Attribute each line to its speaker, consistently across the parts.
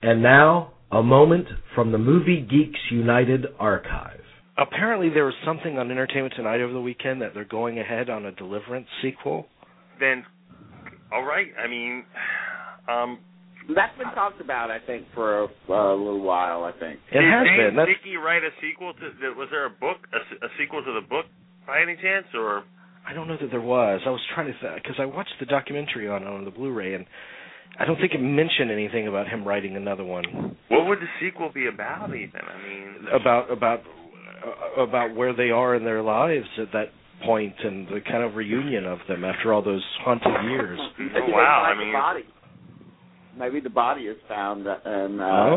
Speaker 1: And now, a moment from the Movie Geeks United archive.
Speaker 2: Apparently there was something on Entertainment Tonight over the weekend that they're going ahead on a Deliverance sequel.
Speaker 3: Then, all right. I mean,
Speaker 4: that's been talked about, I think, for a little while, I think.
Speaker 2: It has been.
Speaker 3: Did Dickey write a sequel to, was there a book, a sequel to the book by any chance, or?
Speaker 2: I don't know that there was. I was trying to think, because I watched the documentary on the Blu-ray, and I don't think it mentioned anything about him writing another one.
Speaker 3: What would the sequel be about, even? I mean,
Speaker 4: about
Speaker 2: where they are in their lives at that point, and the kind of reunion of them after all those haunted years.
Speaker 3: Oh, wow! I mean,
Speaker 4: maybe the body is found, and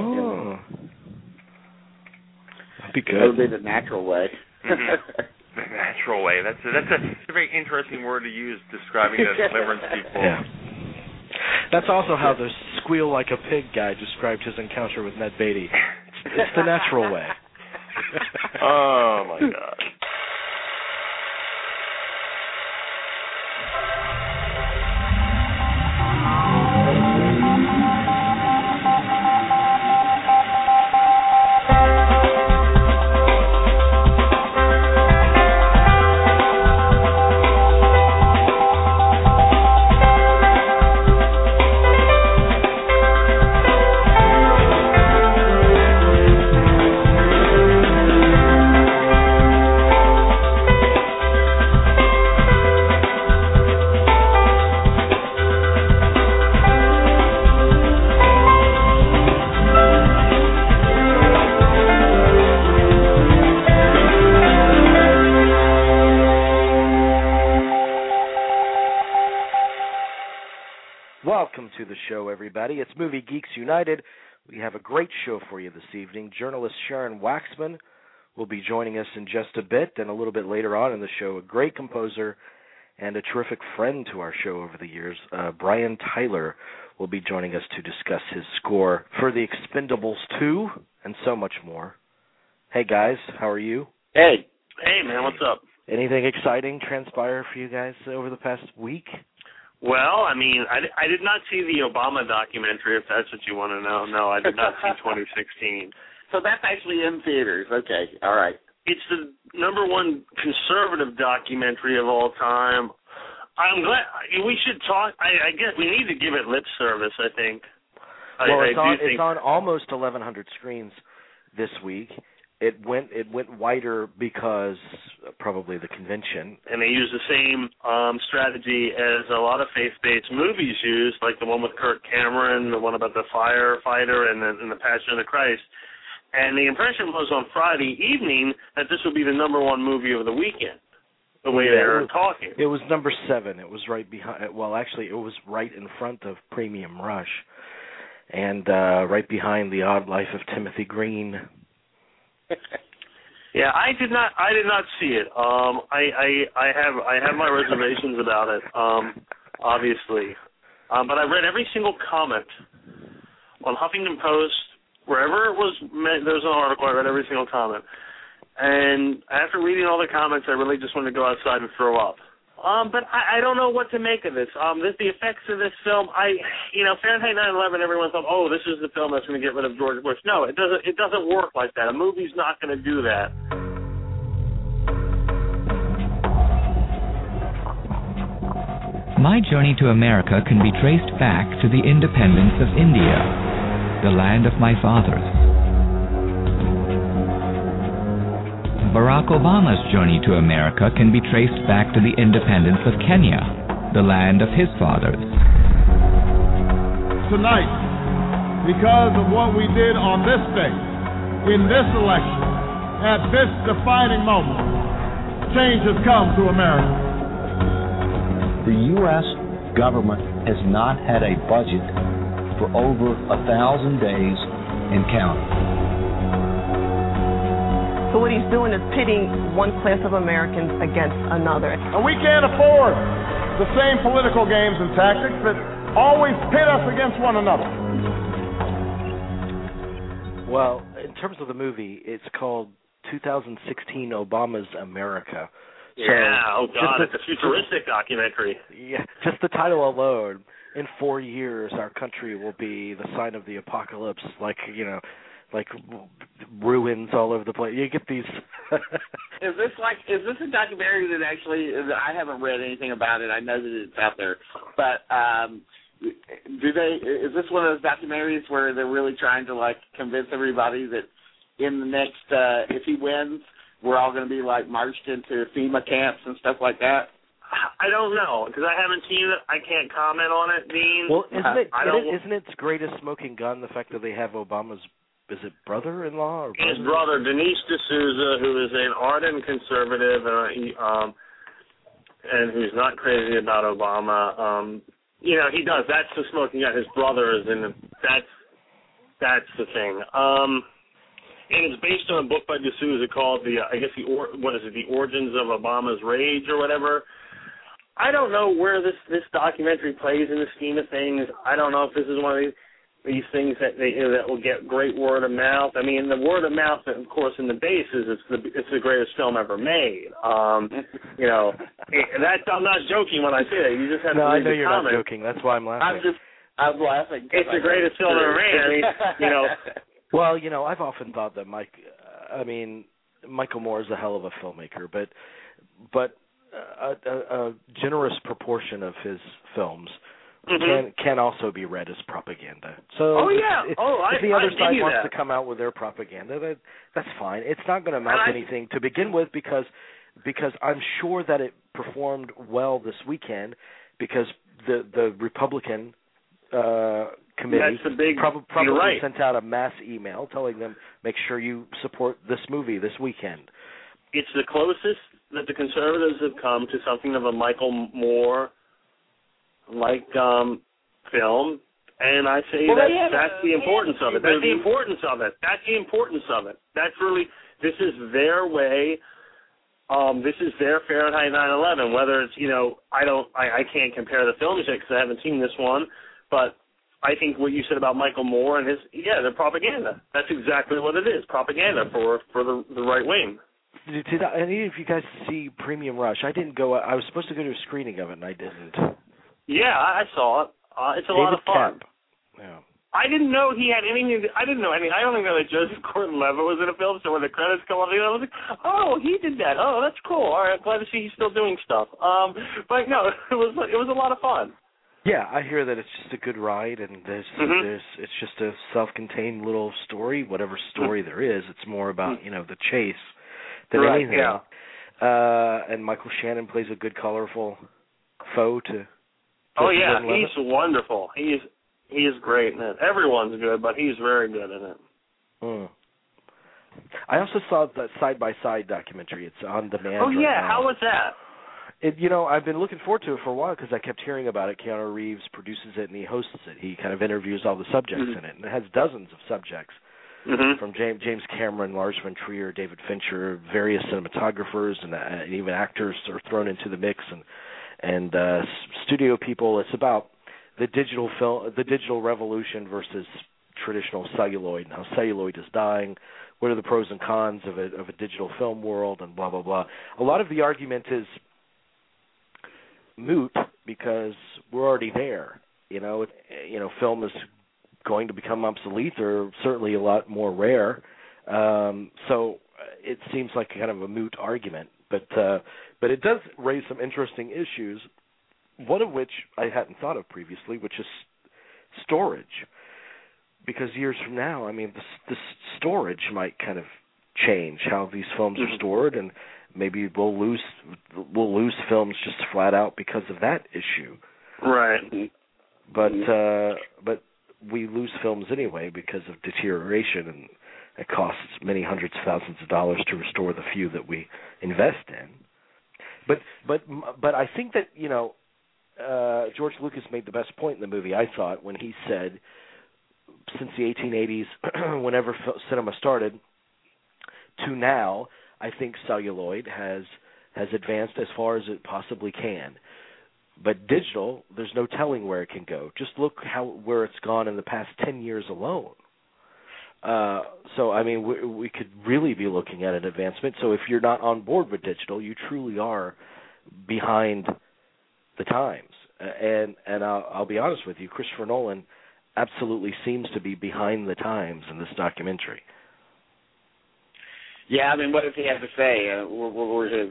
Speaker 2: that'd be good.
Speaker 4: That would be the natural way.
Speaker 3: Mm-hmm. The natural way. That's a very interesting word to use describing the Deliverance people.
Speaker 2: Yeah. That's also how the squeal like a pig guy described his encounter with Ned Beatty. It's the natural way.
Speaker 3: Oh my God.
Speaker 2: Welcome to the show, everybody. It's Movie Geeks United. We have a great show for you this evening. Journalist Sharon Waxman will be joining us in just a bit, and a little bit later on in the show, a great composer and a terrific friend to our show over the years, Brian Tyler, will be joining us to discuss his score for The Expendables 2 and so much more. Hey, guys, how are you?
Speaker 3: Hey, man, what's up?
Speaker 2: Anything exciting transpire for you guys over the past week?
Speaker 3: Well, I mean, I did not see the Obama documentary, if that's what you want to know. No, I did not see 2016.
Speaker 4: So that's actually in theaters. Okay, all right.
Speaker 3: It's the number one conservative documentary of all time. I'm glad we should talk. I guess we need to give it lip service, I think.
Speaker 2: Well, it's on almost 1,100 screens this week. It went wider because probably the convention.
Speaker 3: And they use the same strategy as a lot of faith-based movies use, like the one with Kirk Cameron, the one about the firefighter, and the Passion of the Christ. And the impression was on Friday evening that this would be the number one movie of the weekend, the way they were talking.
Speaker 2: It was number 7. It was right behind. Well, actually, it was right in front of Premium Rush, and right behind The Odd Life of Timothy Green.
Speaker 3: Yeah, I did not see it. I have my reservations about it, obviously. But I read every single comment on Huffington Post, wherever it was. There was an article. I read every single comment, and after reading all the comments, I really just wanted to go outside and throw up. But I don't know what to make of this. The effects of this film, Fahrenheit 9/11, everyone thought, oh, this is the film that's going to get rid of George Bush. No, it doesn't. It doesn't work like that. A movie's not going to do that.
Speaker 5: My journey to America can be traced back to the independence of India, the land of my fathers. Barack Obama's journey to America can be traced back to the independence of Kenya, the land of his fathers.
Speaker 6: Tonight, because of what we did on this day, in this election, at this defining moment, change has come to America.
Speaker 7: The U.S. government has not had a budget for over 1,000 days and counting.
Speaker 8: So what he's doing is pitting one class of Americans against another.
Speaker 6: And we can't afford the same political games and tactics that always pit us against one another.
Speaker 2: Well, in terms of the movie, it's called 2016 Obama's America.
Speaker 3: Yeah, so, oh God, it's a futuristic documentary.
Speaker 2: Yeah, just the title alone in 4 years our country will be the sign of the apocalypse, like ruins all over the place. You get these.
Speaker 4: Is this a documentary that actually? I haven't read anything about it. I know that it's out there, but is this one of those documentaries where they're really trying to like convince everybody that in the next, if he wins, we're all going to be like marched into FEMA camps and stuff like that?
Speaker 3: I don't know because I haven't seen it. I can't comment on it, Dean.
Speaker 2: Well, isn't its greatest smoking gun the fact that they have Obama's, is it brother-in-law? Or
Speaker 3: his brother, Dinesh D'Souza, who is an ardent conservative and who's not crazy about Obama. He does. That's the smoking gun. His brother is in. That's the thing. And it's based on a book by D'Souza called the Origins of Obama's Rage or whatever. I don't know where this documentary plays in the scheme of things. I don't know if this is one of these things that that will get great word of mouth. I mean, the word of mouth, of course, in the base is it's the greatest film ever made. I'm not joking when I say that. You just have to read the comment. No, I know you're not joking.
Speaker 2: That's why I'm laughing.
Speaker 4: I'm laughing.
Speaker 3: It's the greatest film ever made. I mean,
Speaker 2: Well, I've often thought that Michael Moore is a hell of a filmmaker, but a generous proportion of his films can also be read as propaganda. So if the other side wants to come out with their propaganda, that's fine. It's not going to amount to anything to begin with because I'm sure that it performed well this weekend because the Republican committee probably sent out a mass email telling them, make sure you support this movie this weekend.
Speaker 3: It's the closest that the conservatives have come to something of a Michael Moore-like film, and I say that's the importance of it. That's the importance of it. That's the importance of it. That's really, this is their way. This is their Fahrenheit 9/11. Whether it's, I can't compare the films yet because I haven't seen this one, but I think what you said about Michael Moore and the propaganda. That's exactly what it is, propaganda for the right wing.
Speaker 2: Did any of you guys see Premium Rush? I didn't go. I was supposed to go to a screening of it, and I didn't.
Speaker 3: Yeah, I saw it. It's a lot of fun.
Speaker 2: Yeah.
Speaker 3: I didn't know he had anything. I didn't know any. I don't even know that Joseph Gordon-Levitt was in a film. So when the credits come up, I was like, "Oh, he did that. Oh, that's cool. All right, glad to see he's still doing stuff." But no, it was a lot of fun.
Speaker 2: Yeah, I hear that it's just a good ride, and it's just a self-contained little story, whatever story there is. It's more about the chase than anything.
Speaker 3: Yeah.
Speaker 2: And Michael Shannon plays a good, colorful foe to.
Speaker 3: Oh yeah, he's wonderful. He is great in it. Everyone's good, but he's very good in it.
Speaker 2: I also saw that side-by-side documentary. It's on demand.
Speaker 3: Oh yeah,
Speaker 2: right now.
Speaker 3: How was that?
Speaker 2: I've been looking forward to it for a while because I kept hearing about it. Keanu Reeves produces it and he hosts it. He kind of interviews all the subjects in it, and it has dozens of subjects from James Cameron, Lars von Trier, David Fincher, various cinematographers, and even actors are thrown into the mix, and studio people. It's about the digital revolution versus traditional celluloid, and how celluloid is dying. What are the pros and cons of a digital film world, and blah blah blah. A lot of the argument is moot because we're already there. Film is going to become obsolete, or certainly a lot more rare. So it seems like kind of a moot argument, but it does raise some interesting issues. One of which I hadn't thought of previously, which is storage. Because years from now, the storage might kind of change how these films are stored, and maybe we'll lose films just flat out because of that issue.
Speaker 3: Right.
Speaker 2: But we lose films anyway because of deterioration, and it costs many hundreds of thousands of dollars to restore the few that we invest in. But I think that George Lucas made the best point in the movie, I thought, when he said, since the 1880s, whenever cinema started, to now, I think celluloid has advanced as far as it possibly can. But digital, there's no telling where it can go. Just look where it's gone in the past 10 years alone. So, we could really be looking at an advancement. So if you're not on board with digital, you truly are behind the times. And I'll be honest with you, Christopher Nolan absolutely seems to be behind the times in this documentary.
Speaker 4: Yeah, I mean, what does he have to say? What were his?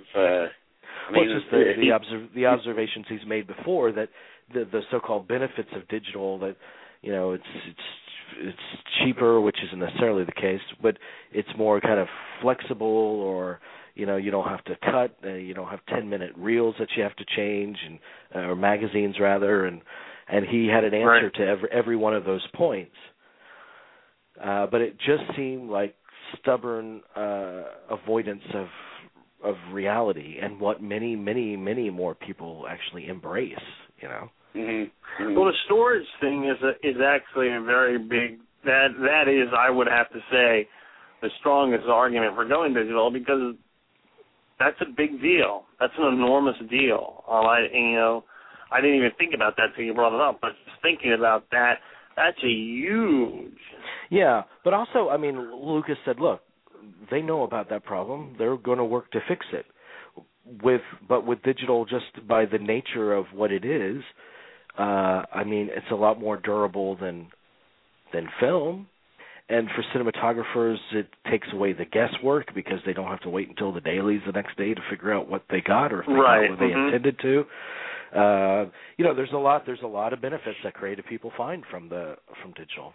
Speaker 2: Just the observations he's made before, that the so-called benefits of digital, that it's cheaper, which isn't necessarily the case, but it's more kind of flexible, or you don't have to cut, you don't have 10-minute reels that you have to change, or magazines rather, and he had an answer to every one of those points, but it just seemed like stubborn avoidance of reality, and what many, many, many more people actually embrace.
Speaker 3: Mm-hmm. Well, the storage thing is actually a very big. That is, I would have to say, the strongest argument for going digital, because that's a big deal. That's an enormous deal. I didn't even think about that till you brought it up, but just thinking about that, that's a huge.
Speaker 2: Yeah, but also, I mean, Lucas said, look, they know about that problem. They're going to work to fix it. But with digital, just by the nature of what it is, I mean, it's a lot more durable than film. And for cinematographers, it takes away the guesswork, because they don't have to wait until the dailies the next day to figure out what they got, or if they got what they intended to. There's a lot of benefits that creative people find from digital.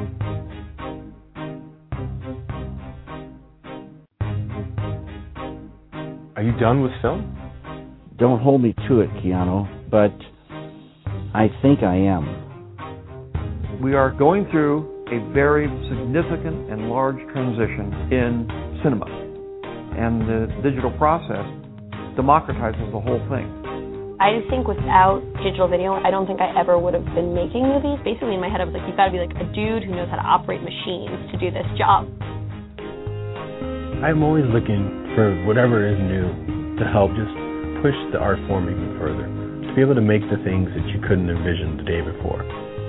Speaker 9: Are you done with film?
Speaker 10: Don't hold me to it, Keanu, but I think I am.
Speaker 11: We are going through a very significant and large transition in cinema, and the digital process democratizes the whole thing.
Speaker 12: I just think without digital video, I don't think I ever would have been making movies. Basically, in my head, I was like, you've got to be like a dude who knows how to operate machines to do this job.
Speaker 9: I'm always looking for whatever is new to help just push the art form even further, to be able to make the things that you couldn't envision the day before.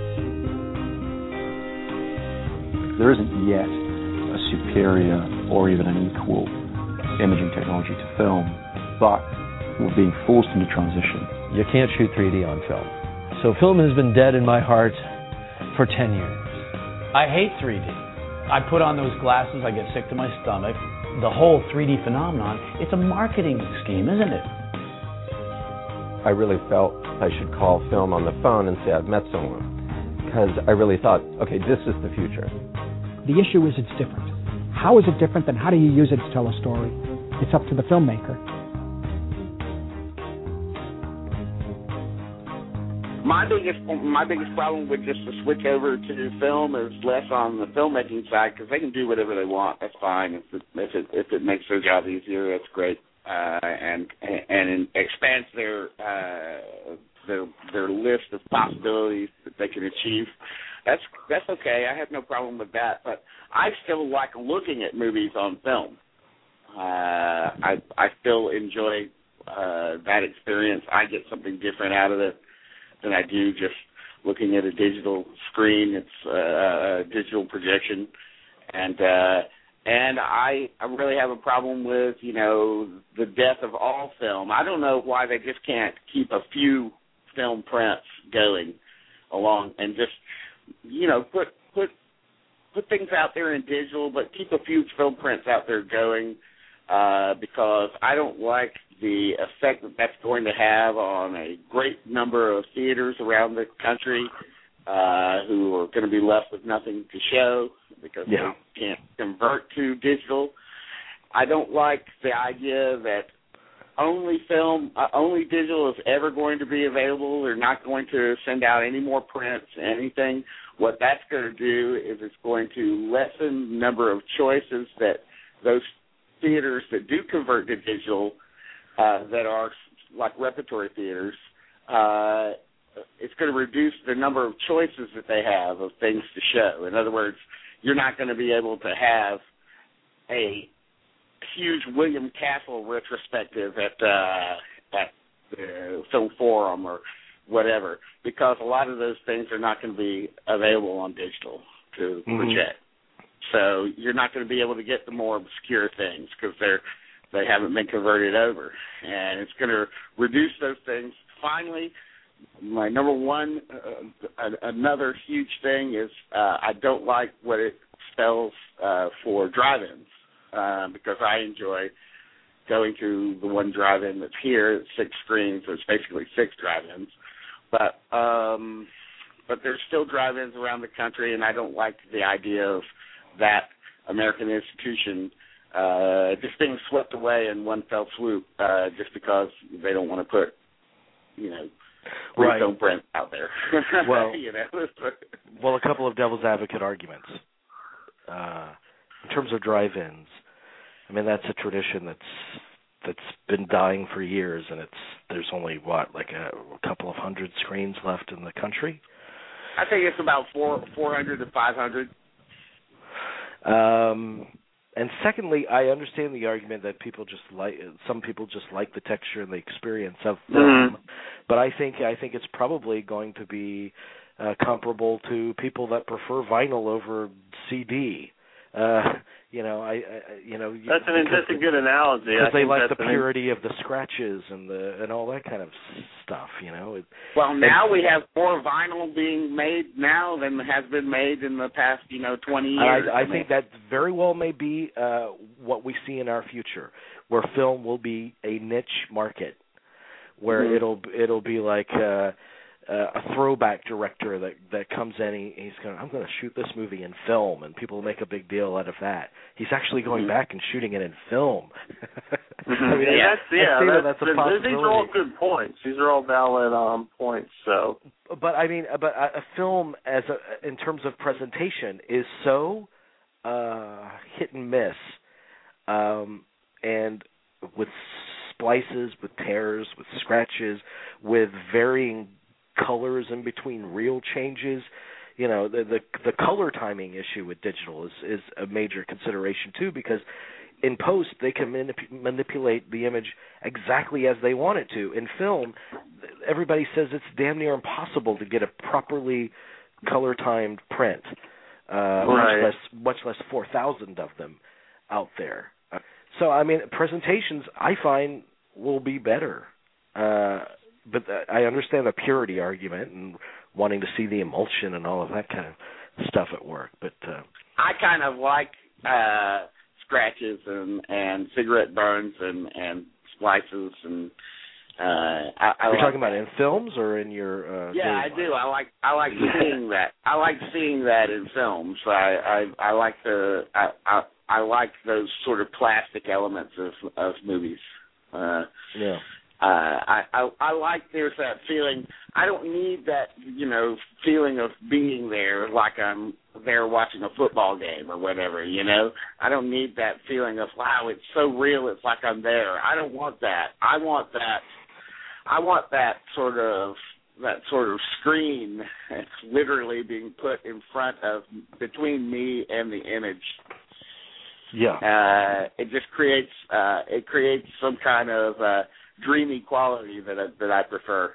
Speaker 7: There isn't yet a superior or even an equal imaging technology to film, but we're being forced into transition.
Speaker 13: You can't shoot 3D on film. So film has been dead in my heart for 10 years.
Speaker 14: I hate 3D. I put on those glasses, I get sick to my stomach. The whole 3D phenomenon, it's a marketing scheme, isn't it?
Speaker 15: I really felt I should call film on the phone and say I've met someone, because I really thought, okay, this is the future.
Speaker 16: The issue is it's different. How is it different, and how do you use it to tell a story? It's up to the filmmaker.
Speaker 4: My biggest problem with just the switch over to film is less on the filmmaking side, because they can do whatever they want. That's fine. If it makes their job easier, that's great, and expands their list of possibilities that they can achieve. That's okay. I have no problem with that. But I still like looking at movies on film. I still enjoy that experience. I get something different out of it than I do just looking at a digital screen. It's a digital projection, and I really have a problem with the death of all film. I don't know why they just can't keep a few film prints going along and just put things out there in digital, but keep a few film prints out there going, because I don't like the effect that that's going to have on a great number of theaters around the country who are going to be left with nothing to show because they can't convert to digital. I don't like the idea that only digital is ever going to be available. They're not going to send out any more prints, anything. What that's going to do is it's going to lessen the number of choices that those theaters that do convert to digital that are like repertory theaters, it's going to reduce the number of choices that they have of things to show. In other words, you're not going to be able to have a huge William Castle retrospective at the Film Forum or whatever, because a lot of those things are not going to be available on digital to project. So you're not going to be able to get the more obscure things because they haven't been converted over, and it's going to reduce those things. Finally, my number one, another huge thing is I don't like what it spells for drive-ins because I enjoy going to the one drive-in that's here. It's 6 screens, so it's basically 6 drive-ins. But there's still drive-ins around the country, and I don't like the idea of that American institution just being swept away in one fell swoop just because they don't want to put,
Speaker 2: right.
Speaker 4: Brent out there.
Speaker 2: Well,
Speaker 4: Well,
Speaker 2: a couple of devil's advocate arguments. In terms of drive-ins, I mean, that's a tradition that's been dying for years, and there's only, a couple of hundred screens left in the country?
Speaker 4: I think it's about 400 to 500.
Speaker 2: And secondly, I understand the argument that some people just like the texture and the experience of film, but I think it's probably going to be comparable to people that prefer vinyl over CD.
Speaker 3: That's a good analogy.
Speaker 2: Because they like the purity of the scratches and all that kind of stuff.
Speaker 4: Well, now we have more vinyl being made now than has been made in the past 20 years.
Speaker 2: I think that very well may be what we see in our future, where film will be a niche market, where it'll be like a throwback director that comes in. I'm going to shoot this movie in film, and people make a big deal out of that. He's actually going back and shooting it in film. I mean, that's a possibility.
Speaker 3: These are all good points. These are all valid points. So,
Speaker 2: but I mean, a film in terms of presentation is so hit and miss, and with splices, with tears, with scratches, with varying colors in between reel changes. The color timing issue with digital is a major consideration too, because in post they can manipulate the image exactly as they want it to. In film, everybody says it's damn near impossible to get a properly color timed print, much less 4,000 of them out there. So I mean, presentations I find will be better. But I understand the purity argument and wanting to see the emulsion and all of that kind of stuff at work. But
Speaker 4: I kind of like scratches and cigarette burns and splices and.
Speaker 2: You're talking about in films or in your?
Speaker 4: I do. I like seeing that. I like seeing that in films. I like those sort of plastic elements of movies. I like there's that feeling. I don't need that, feeling of being there like I'm there watching a football game or whatever, I don't need that feeling of, wow, it's so real, it's like I'm there. I don't want that. I want that sort of screen that's literally being put in front of, between me and the image.
Speaker 2: Yeah.
Speaker 4: It just creates some kind of dreamy quality that I prefer.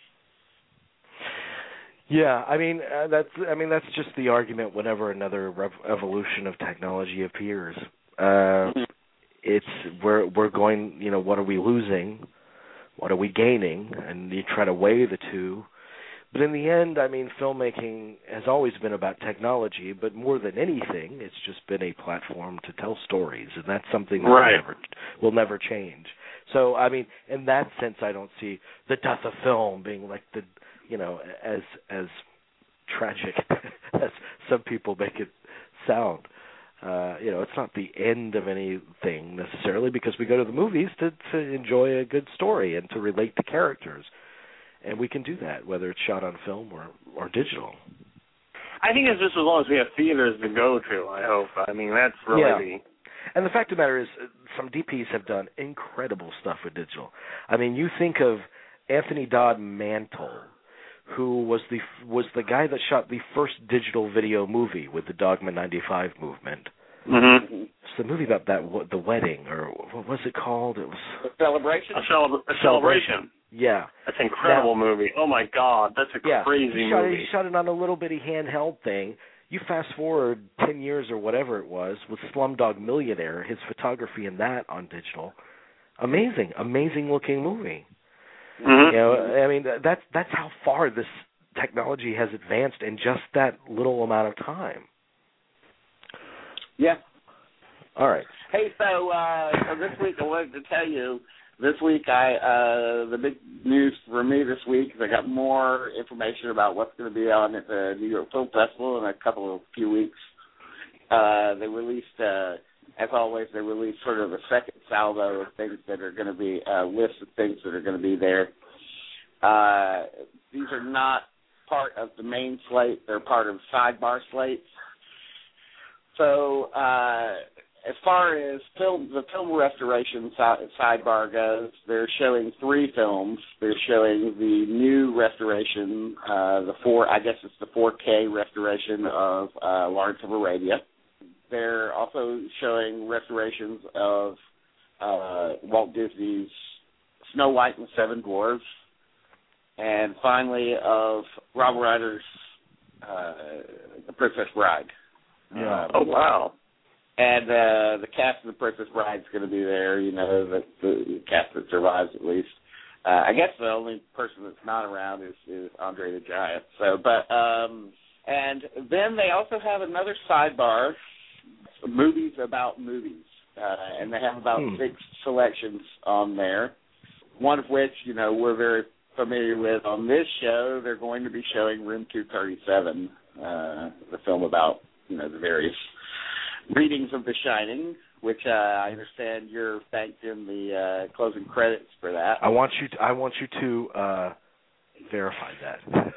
Speaker 2: Yeah, I mean that's just the argument whenever another evolution of technology appears. It's we're going, what are we losing? What are we gaining? And you try to weigh the two. But in the end, I mean, filmmaking has always been about technology, but more than anything, it's just been a platform to tell stories, and that's something that will never change. So, I mean, in that sense, I don't see the death of film being like as tragic as some people make it sound. It's not the end of anything necessarily, because we go to the movies to enjoy a good story and to relate to characters. And we can do that, whether it's shot on film or digital.
Speaker 3: I think it's just as long as we have theaters to go to, I hope. I mean, that's really
Speaker 2: And the fact of the matter is, some DPs have done incredible stuff with digital. I mean, you think of Anthony Dodd Mantle, who was the guy that shot the first digital video movie with the Dogma 95 movement.
Speaker 3: Mm-hmm.
Speaker 2: It's the movie about the wedding, or what was it called? It was
Speaker 4: A Celebration.
Speaker 3: A Celebration.
Speaker 2: Yeah,
Speaker 3: that's an incredible movie. Oh my God, that's a crazy movie.
Speaker 2: He shot it on a little bitty handheld thing. You fast forward 10 years or whatever it was with Slumdog Millionaire, his photography in that on digital. Amazing looking movie.
Speaker 3: Mm-hmm.
Speaker 2: You know, I mean, that's how far this technology has advanced in just that little amount of time.
Speaker 4: Yeah.
Speaker 2: All right.
Speaker 4: Hey, so this week I wanted to tell you. This week, the big news for me this week is I got more information about what's going to be on at the New York Film Festival in a few weeks. They released, as always, sort of a second salvo of things that are going to be lists of things that are going to be there. These are not part of the main slate; they're part of sidebar slates. So, as far as the film restoration sidebar goes, they're showing 3 films. They're showing the new restoration, the 4K restoration of Lawrence of Arabia. They're also showing restorations of Walt Disney's Snow White and the Seven Dwarfs, and finally of Rob Reiner's The Princess Bride.
Speaker 2: Yeah.
Speaker 3: Oh, wow.
Speaker 4: And the cast of The Princess Bride is going to be there, you know, the cast that survives at least. I guess the only person that's not around is Andre the Giant. So, and then they also have another sidebar, movies about movies, and they have about 6 selections on there. One of which, you know, we're very familiar with on this show. They're going to be showing Room 237, the film about, you know, the various readings of The Shining, which I understand you're thanked in the closing credits for that.
Speaker 2: I want you to verify that.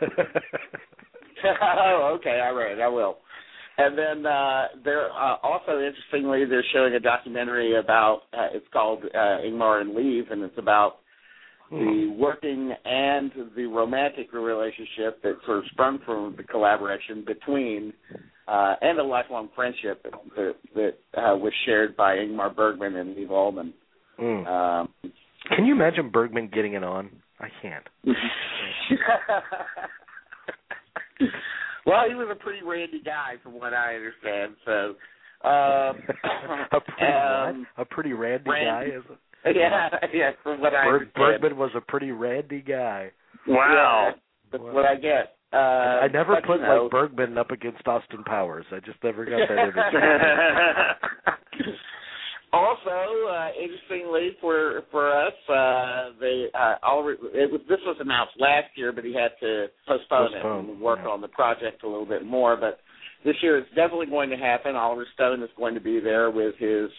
Speaker 4: Oh, okay, all right, I will. And then they're also, interestingly, they're showing a documentary about, it's called Ingmar and Leave, and it's about the working and the romantic relationship that sort of sprung from the collaboration between and a lifelong friendship that was shared by Ingmar Bergman and Eve Ullman.
Speaker 2: Can you imagine Bergman getting it on? I can't.
Speaker 4: Well, he was a pretty randy guy, from what I understand. So,
Speaker 2: a pretty randy guy, is it?
Speaker 4: Yeah, from what I understand.
Speaker 2: Bergman was a pretty randy guy.
Speaker 3: Wow.
Speaker 4: Yeah, that's what I get.
Speaker 2: I never put like Bergman up against Austin Powers. I just never got that image.
Speaker 4: Also, interestingly for us, this was announced last year, but he had to postpone it and work on the project a little bit more. But this year it's definitely going to happen. Oliver Stone is going to be there with his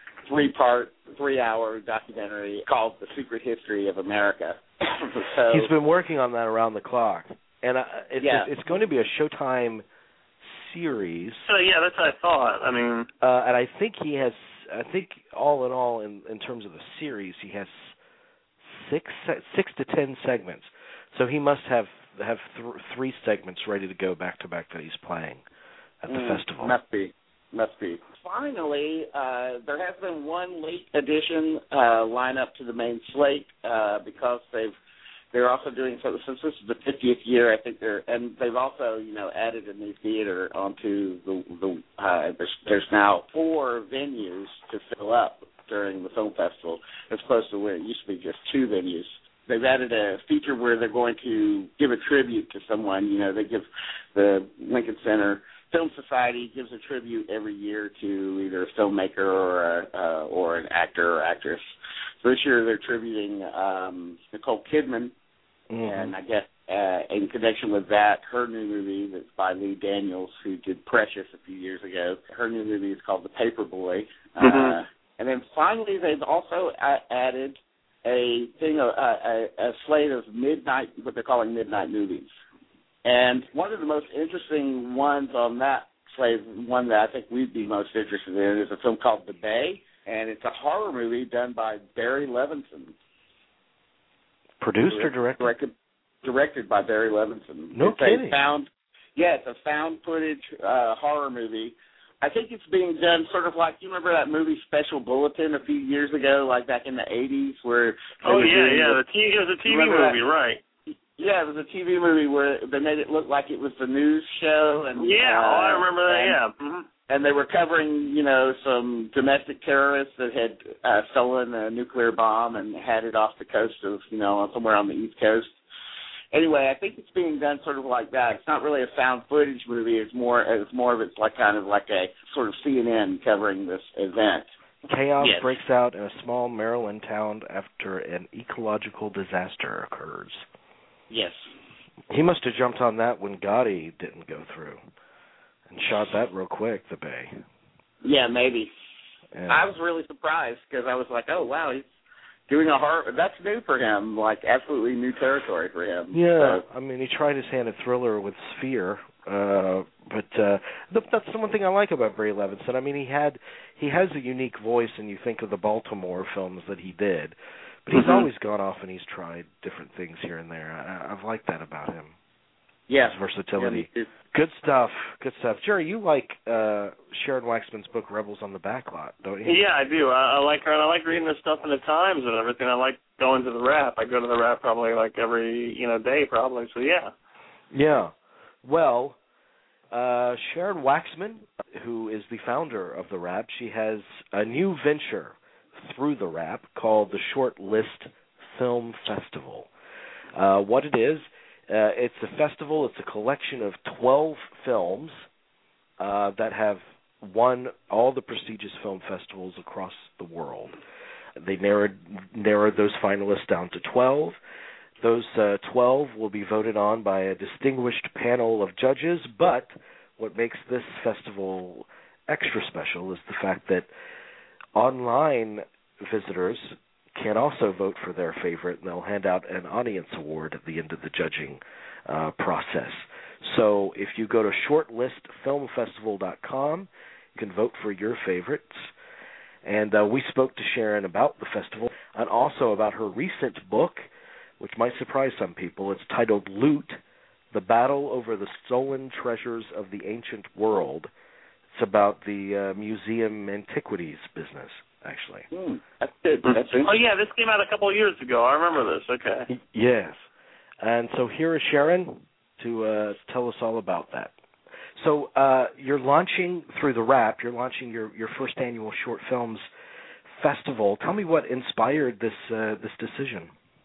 Speaker 4: 3-hour documentary called The Secret History of America. So,
Speaker 2: he's been working on that around the clock. And it's going to be a Showtime series.
Speaker 3: Yeah, that's what I thought. I mean,
Speaker 2: and I think he has. I think all in all, in terms of the series, he has 6 to 10 segments. So he must have 3 segments ready to go back to back that he's playing at the festival.
Speaker 4: Must be. Finally, there has been one late addition line up to the main slate because they're also doing, so since this is the 50th year, I think they've also, you know, added a new theater onto there's now 4 venues to fill up during the film festival, as opposed to where it used to be just 2 venues. They've added a feature where they're going to give a tribute to someone. You know, they give the Lincoln Center Film Society gives a tribute every year to either a filmmaker or an actor or actress. So this year they're tributing Nicole Kidman, and I guess in connection with that, her new movie that's by Lee Daniels, who did Precious a few years ago. Her new movie is called The Paperboy. And then finally, they've also added a slate of what they're calling midnight movies. And one of the most interesting ones on that slate, one that I think we'd be most interested in, is a film called The Bay, and it's a horror movie done by Barry Levinson.
Speaker 2: Produced or directed?
Speaker 4: Directed by Barry Levinson.
Speaker 2: No kidding.
Speaker 4: It's a found footage horror movie. I think it's being done sort of like, you remember that movie Special Bulletin a few years ago, like back in the 80s, where...
Speaker 3: it was a TV movie, right.
Speaker 4: Yeah, it was a TV movie where they made it look like it was the news show, and
Speaker 3: I remember that. Yeah. Mm-hmm.
Speaker 4: And they were covering, some domestic terrorists that had stolen a nuclear bomb and had it off the coast of, somewhere on the East Coast. Anyway, I think it's being done sort of like that. It's not really a found footage movie. It's more of it's like kind of like a sort of CNN covering this event.
Speaker 2: Chaos breaks out in a small Maryland town after an ecological disaster occurs.
Speaker 4: Yes.
Speaker 2: He must have jumped on that when Gotti didn't go through and shot that real quick, the Bay.
Speaker 4: Yeah, maybe.
Speaker 2: And
Speaker 4: I was really surprised because I was like, oh, wow, he's doing a horror. That's new for him, like absolutely new territory for him.
Speaker 2: Yeah, I mean, he tried his hand at thriller with Sphere, but that's the one thing I like about Barry Levinson. I mean, he has a unique voice, and you think of the Baltimore films that he did, but he's always gone off and he's tried different things here and there. I've liked that about him.
Speaker 4: Yeah,
Speaker 2: his versatility.
Speaker 4: Yeah,
Speaker 2: Good stuff. Jerry, you like Sharon Waxman's book Rebels on the Backlot, don't you?
Speaker 3: Yeah, I do. I like her, and I like reading her stuff in the Times and everything. I like going to the Rap. I go to the Rap probably like every day probably. So yeah.
Speaker 2: Yeah. Well, Sharon Waxman, who is the founder of the Rap, she has a new venture through the Rap called the Short List Film Festival. What it is. It's a festival. It's a collection of 12 films that have won all the prestigious film festivals across the world. They narrowed those finalists down to 12. Those 12 will be voted on by a distinguished panel of judges, but what makes this festival extra special is the fact that online visitors can also vote for their favorite, and they'll hand out an audience award at the end of the judging process. So if you go to shortlistfilmfestival.com, you can vote for your favorites. And we spoke to Sharon about the festival and also about her recent book, which might surprise some people. It's titled Loot, The Battle Over the Stolen Treasures of the Ancient World. It's about the museum antiquities business, actually.
Speaker 4: That's good.
Speaker 3: Oh, yeah, this came out a couple of years ago. I remember this. Okay.
Speaker 2: Yes. And so here is Sharon to tell us all about that. So you're launching through the Rap, you're launching your first annual short films festival. Tell me what inspired this decision.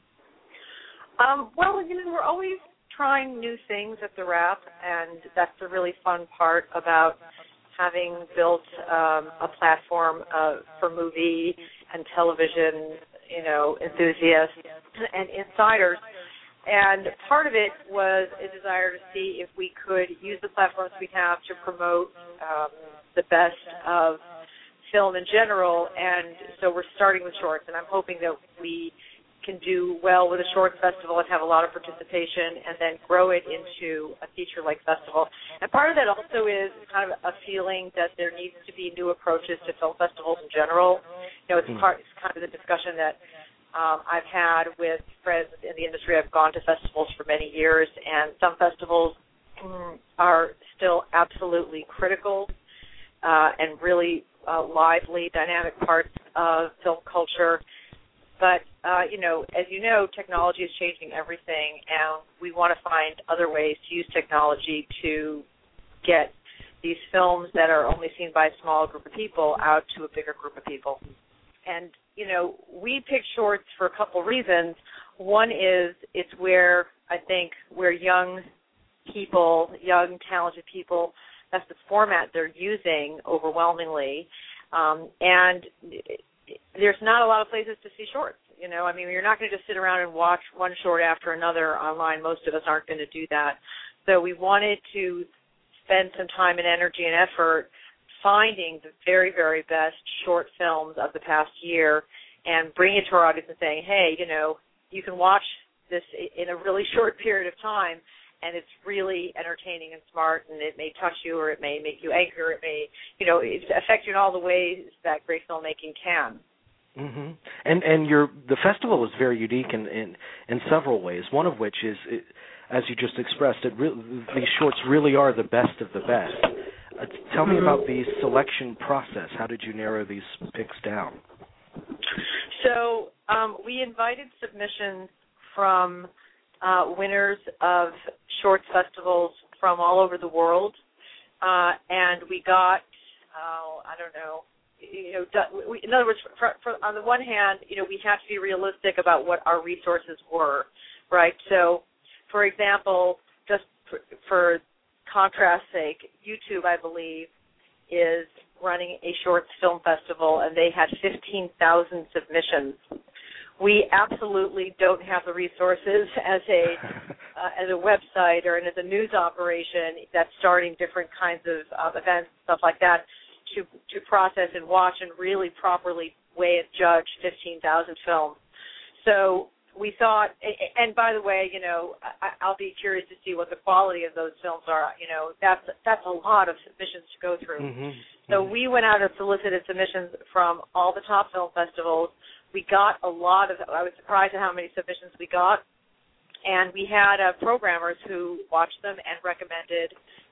Speaker 17: Well, we're always trying new things at the Rap, and that's the really fun part about having built a platform for movie and television, enthusiasts and insiders. And part of it was a desire to see if we could use the platforms we have to promote the best of film in general. And so we're starting with shorts, and I'm hoping that we can do well with a short festival and have a lot of participation and then grow it into a feature-like festival. And part of that also is kind of a feeling that there needs to be new approaches to film festivals in general. It's kind of the discussion that I've had with friends in the industry. I've gone to festivals for many years, and some festivals are still absolutely critical and really lively, dynamic parts of film culture. But, as you know, technology is changing everything, and we want to find other ways to use technology to get these films that are only seen by a small group of people out to a bigger group of people. And, we picked shorts for a couple reasons. One is it's where I think where young people, young, talented people, that's the format they're using overwhelmingly. And there's not a lot of places to see shorts. You're not going to just sit around and watch one short after another online. Most of us aren't going to do that. So we wanted to spend some time and energy and effort finding the very, very best short films of the past year and bring it to our audience and saying, hey, you can watch this in a really short period of time, and it's really entertaining and smart, and it may touch you or it may make you angry or it may, it affect you in all the ways that great filmmaking can.
Speaker 2: Mm-hmm. And the festival is very unique in several ways. One of which is, as you just expressed, these shorts really are the best of the best. Tell me about the selection process. How did you narrow these picks down?
Speaker 17: So we invited submissions from winners of short festivals from all over the world, and we got, in other words, on the one hand, we have to be realistic about what our resources were, right? So, for example, just for contrast's sake, YouTube, I believe, is running a short film festival, and they had 15,000 submissions. We absolutely don't have the resources as a website or as a news operation that's starting different kinds of events, stuff like that, to process and watch and really properly weigh and judge 15,000 films. So we thought, and by the way, I'll be curious to see what the quality of those films are. That's a lot of submissions to go through. Mm-hmm. So we went out and solicited submissions from all the top film festivals. We got a lot of, I was surprised at how many submissions we got. And we had programmers who watched them and recommended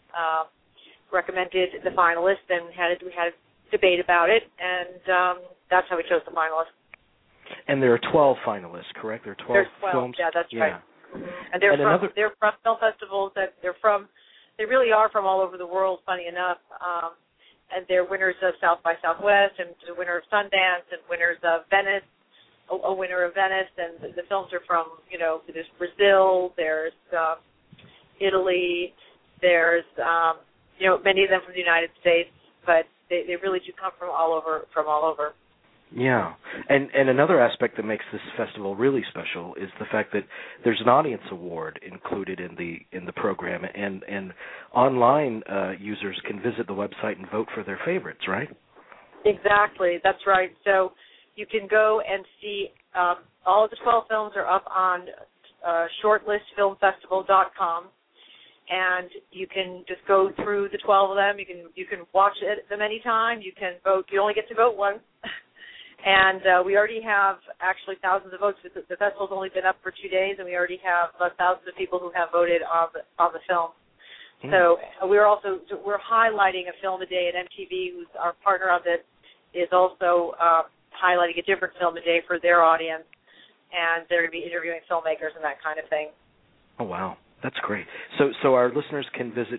Speaker 17: the finalists, and we had a debate about it, and that's how we chose the finalists.
Speaker 2: And there are 12 finalists, correct? There are 12 films.
Speaker 17: Yeah, that's right. Mm-hmm. And they're from film festivals that they really are from all over the world, funny enough. And they're winners of South by Southwest, and the winner of Sundance, and winners of Venice, a winner of Venice, and the films are from, there's Brazil, there's Italy, there's, many of them from the United States, but they really do come from all over.
Speaker 2: Yeah, and another aspect that makes this festival really special is the fact that there's an audience award included in the program, and online users can visit the website and vote for their favorites, right?
Speaker 17: Exactly, that's right. So you can go and see all of the 12 films are up on shortlistfilmfestival.com, and you can just go through the 12 of them. You can watch them anytime. You can vote. You only get to vote once. And we already have actually thousands of votes. The festival's only been up for 2 days, and we already have thousands of people who have voted on the film. Mm. So we're highlighting a film a day at MTV, who's our partner on this, is also highlighting a different film a day for their audience, and they're going to be interviewing filmmakers and that kind of thing.
Speaker 2: Oh wow, that's great. So our listeners can visit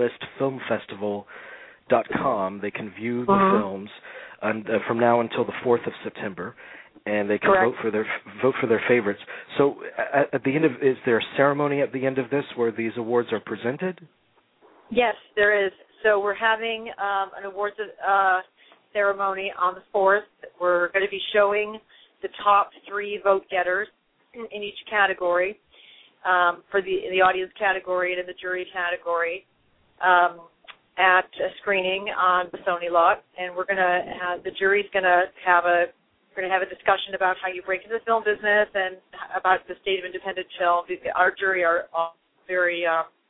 Speaker 2: shortlistfilmfestival.com. They can view the films. And from now until the 4th of September, and they can vote for their favorites. So, at the end is there a ceremony at the end of this where these awards are presented?
Speaker 17: Yes, there is. So we're having an awards ceremony on the 4th. We're going to be showing the top 3 vote getters in each category, for the audience category and in the jury category. At a screening on the Sony lot, and we're going to have the jury's going to have a discussion about how you break into the film business and about the state of independent film. Our jury are all very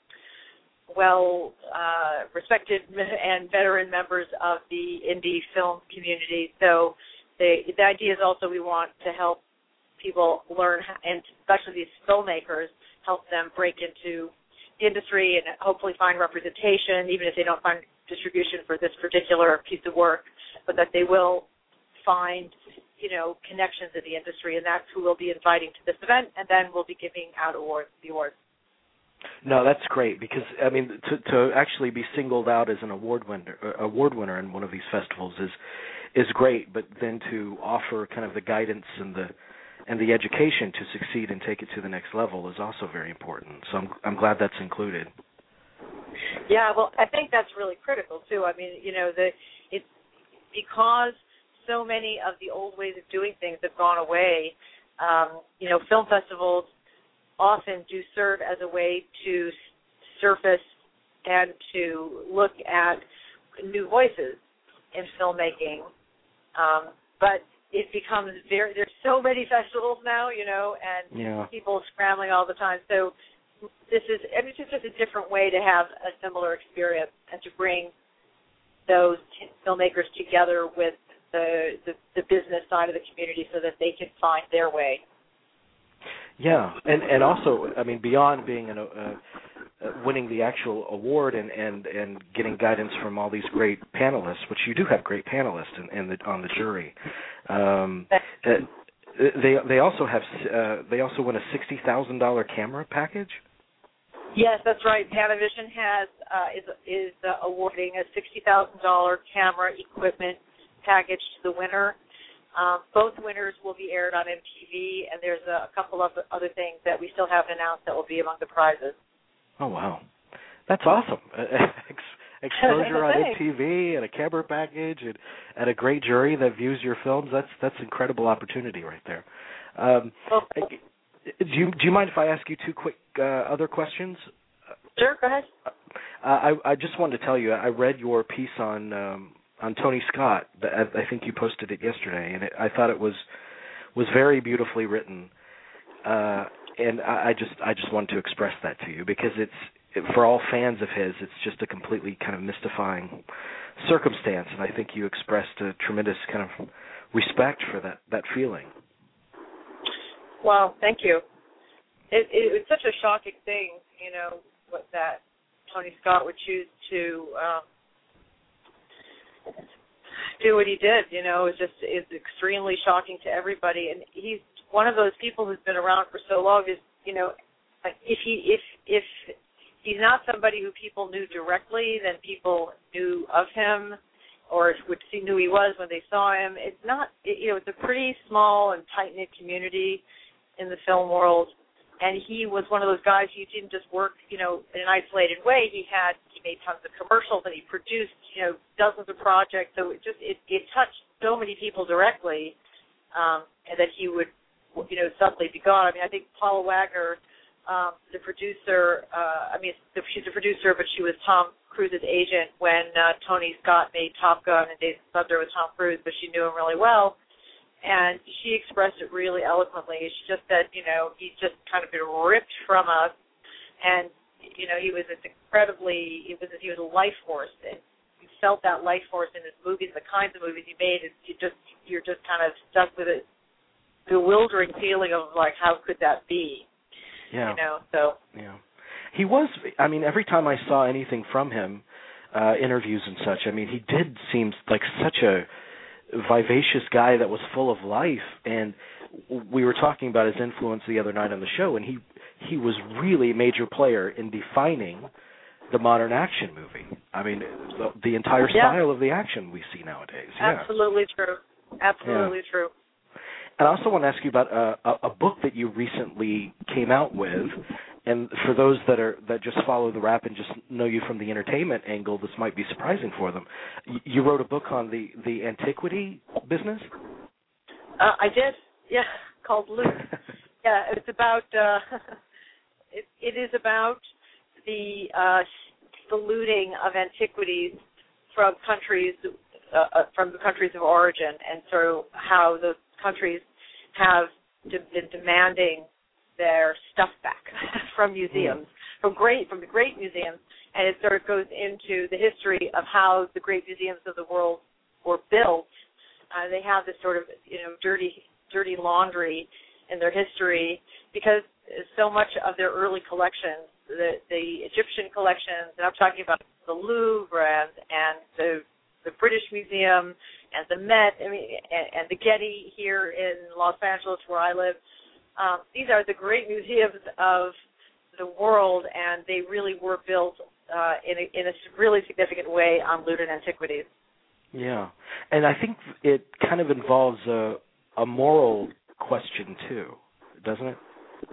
Speaker 17: well respected and veteran members of the indie film community. So the idea is also we want to help people learn, and especially these filmmakers, help them break into industry and hopefully find representation, even if they don't find distribution for this particular piece of work, but that they will find, connections in the industry, and that's who we'll be inviting to this event, and then we'll be giving out the awards.
Speaker 2: No, that's great, because to actually be singled out as an award winner in one of these festivals is great, but then to offer kind of the guidance and the education to succeed and take it to the next level is also very important. So I'm glad that's included.
Speaker 17: Yeah, well, I think that's really critical too. It's because so many of the old ways of doing things have gone away. Film festivals often do serve as a way to surface and to look at new voices in filmmaking, but it becomes there's so many festivals now, and people scrambling all the time. So it's just a different way to have a similar experience and to bring those filmmakers together with the business side of the community so that they can find their way.
Speaker 2: Yeah, and also, beyond being winning the actual award and getting guidance from all these great panelists, which you do have great panelists on the jury. They also win a $60,000 camera package.
Speaker 17: Yes, that's right. Panavision is awarding a $60,000 camera equipment package to the winner. Both winners will be aired on MTV, and there's a couple of other things that we still haven't announced that will be among the prizes.
Speaker 2: Oh, wow. That's awesome. Exposure on MTV and a camera package and a great jury that views your films. That's an incredible opportunity right there. Do you mind if I ask you two quick other questions?
Speaker 17: Sure, go ahead.
Speaker 2: I just wanted to tell you, I read your piece on Tony Scott. I think you posted it yesterday, and I thought it was very beautifully written. And I just wanted to express that to you because for all fans of his, it's just a completely kind of mystifying circumstance, and I think you expressed a tremendous kind of respect for that feeling.
Speaker 17: Well, thank you. It was such a shocking thing, that Tony Scott would choose to do what he did. It's extremely shocking to everybody, and he's one of those people who's been around for so long. If he's not somebody who people knew directly, then people knew of him or knew who he was when they saw him. It's not, it's a pretty small and tight-knit community in the film world, and he was one of those guys who didn't just work, in an isolated way. He made tons of commercials, and he produced, dozens of projects. So it touched so many people directly, and that he would, suddenly be gone. I mean, I think Paula Wagner, the producer, she's a producer, but she was Tom Cruise's agent when Tony Scott made Top Gun and Days of Thunder with Tom Cruise, but she knew him really well. And she expressed it really eloquently. She just said, he's just kind of been ripped from us. And, he was he was a life force. And you felt that life force in his movies, the kinds of movies he made. You're just kind of stuck with a bewildering feeling of, like, how could that be?
Speaker 2: Yeah.
Speaker 17: Yeah.
Speaker 2: He was, every time I saw anything from him, interviews and such, he did seem like such a vivacious guy that was full of life, and we were talking about his influence the other night on the show, and he was really a major player in defining the modern action movie. The entire style of the action we see nowadays.
Speaker 17: Absolutely true. Absolutely true.
Speaker 2: And I also want to ask you about a book that you recently came out with. And for those that just follow the rap and just know you from the entertainment angle, this might be surprising for them. You wrote a book on the antiquity business?
Speaker 17: I did, called Loot. It's about it is about the looting of antiquities from the countries of origin, and so how those countries have been demanding their stuff back from museums, from the great museums, and it sort of goes into the history of how the great museums of the world were built. They have this sort of dirty laundry in their history because so much of their early collections, the Egyptian collections, and I'm talking about the Louvre and the British Museum and the Met, and the Getty here in Los Angeles where I live. These are the great museums of the world, and they really were built in a really significant way on looted antiquities. Yeah,
Speaker 2: and I think it kind of involves a moral question too, doesn't it?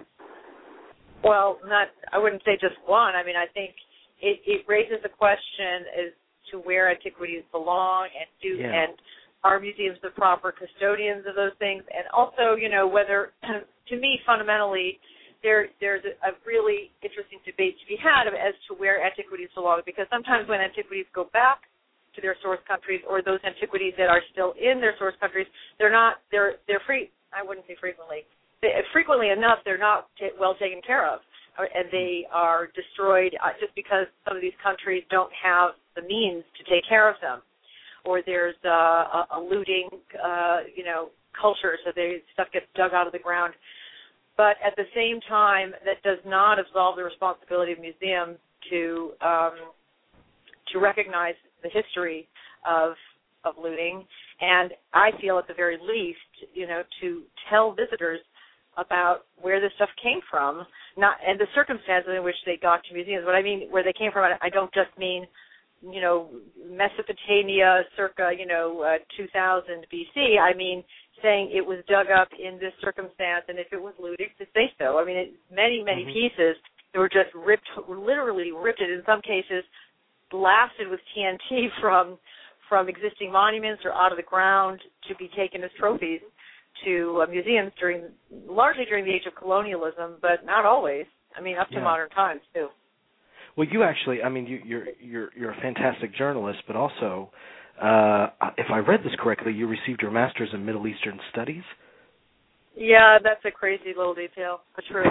Speaker 17: Well, I wouldn't say just one. I think it raises a question as to where antiquities belong, and are museums the proper custodians of those things, and also, whether, to me, fundamentally, there's a really interesting debate to be had as to where antiquities belong, because sometimes when antiquities go back to their source countries, or those antiquities that are still in their source countries, they're free. I wouldn't say frequently. Frequently enough, they're not well taken care of, and they are destroyed just because some of these countries don't have the means to take care of them, or there's a looting, culture, so stuff gets dug out of the ground. But at the same time, that does not absolve the responsibility of museums to recognize the history of of looting, and I feel at the very least, to tell visitors about where this stuff came from, and the circumstances in which they got to museums. What I mean, where they came from, I don't just mean, Mesopotamia circa, 2000 BC. I mean, saying it was dug up in this circumstance, and if it was looted, to say so. I mean, many pieces that were just literally ripped, and in some cases blasted with TNT from existing monuments or out of the ground to be taken as trophies to museums largely during the age of colonialism, but not always. I mean, up to modern times too.
Speaker 2: Well, you actually, you're a fantastic journalist, but also, if I read this correctly, you received your master's in Middle Eastern Studies.
Speaker 17: Yeah, that's a crazy little detail, but true.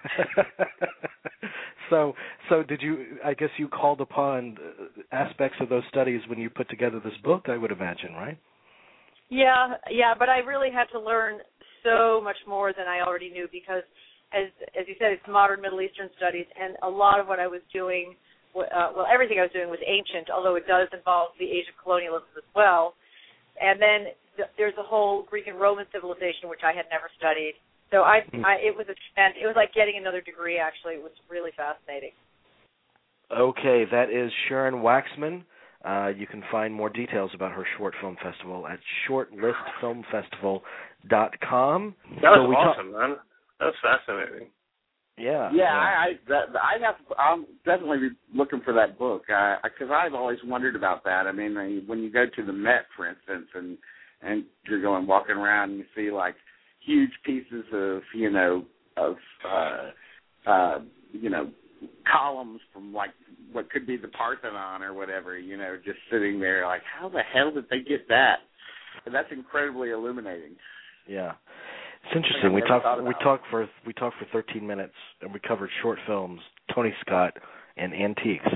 Speaker 2: So did you? I guess you called upon aspects of those studies when you put together this book, I would imagine, right?
Speaker 17: Yeah, but I really had to learn so much more than I already knew because, as you said, it's modern Middle Eastern studies, and a lot of what I was doing, everything I was doing was ancient, although it does involve the age of colonialism as well. And then there's a whole Greek and Roman civilization, which I had never studied. So it was like getting another degree, actually. It was really fascinating. Okay,
Speaker 2: that is Sharon Waxman. You can find more details about her short film festival at shortlistfilmfestival.com.
Speaker 3: That was awesome, man. That was fascinating.
Speaker 2: Yeah.
Speaker 4: I'm definitely be looking for that book because I've always wondered about that. I mean, when you go to the Met, for instance, and you're walking around and you see like huge pieces of columns from like what could be the Parthenon or whatever, just sitting there like, how the hell did they get that? And that's incredibly illuminating.
Speaker 2: Yeah. It's interesting. We talked for 13 minutes and we covered short films, Tony Scott, and antiques.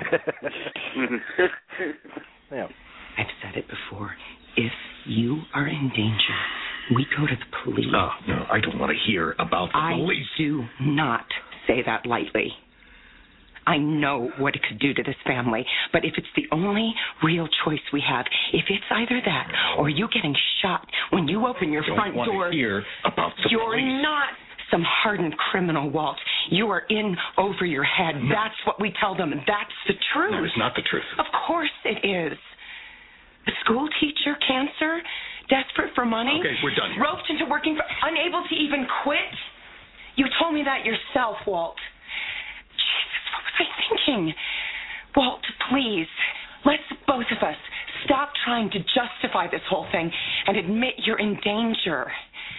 Speaker 2: Yeah.
Speaker 18: I've said it before. If you are in danger, we go to the police.
Speaker 19: Oh, no, I don't want to hear about the police.
Speaker 18: I do not say that lightly. I know what it could do to this family, but if it's the only real choice we have, if it's either that or you getting shot when you open your front door,
Speaker 19: I don't want to hear about the
Speaker 18: you're
Speaker 19: police.
Speaker 18: not some hardened criminal, Walt. You are in over your head. No. That's what we tell them, and that's the truth.
Speaker 19: No, it's not the truth.
Speaker 18: Of course it is. A school teacher, cancer, desperate for money.
Speaker 19: Okay, we're done here.
Speaker 18: Roped into working, unable to even quit. You told me that yourself, Walt. Jesus, what was I thinking? Walt, please, let's both of us stop trying to justify this whole thing and admit you're in danger.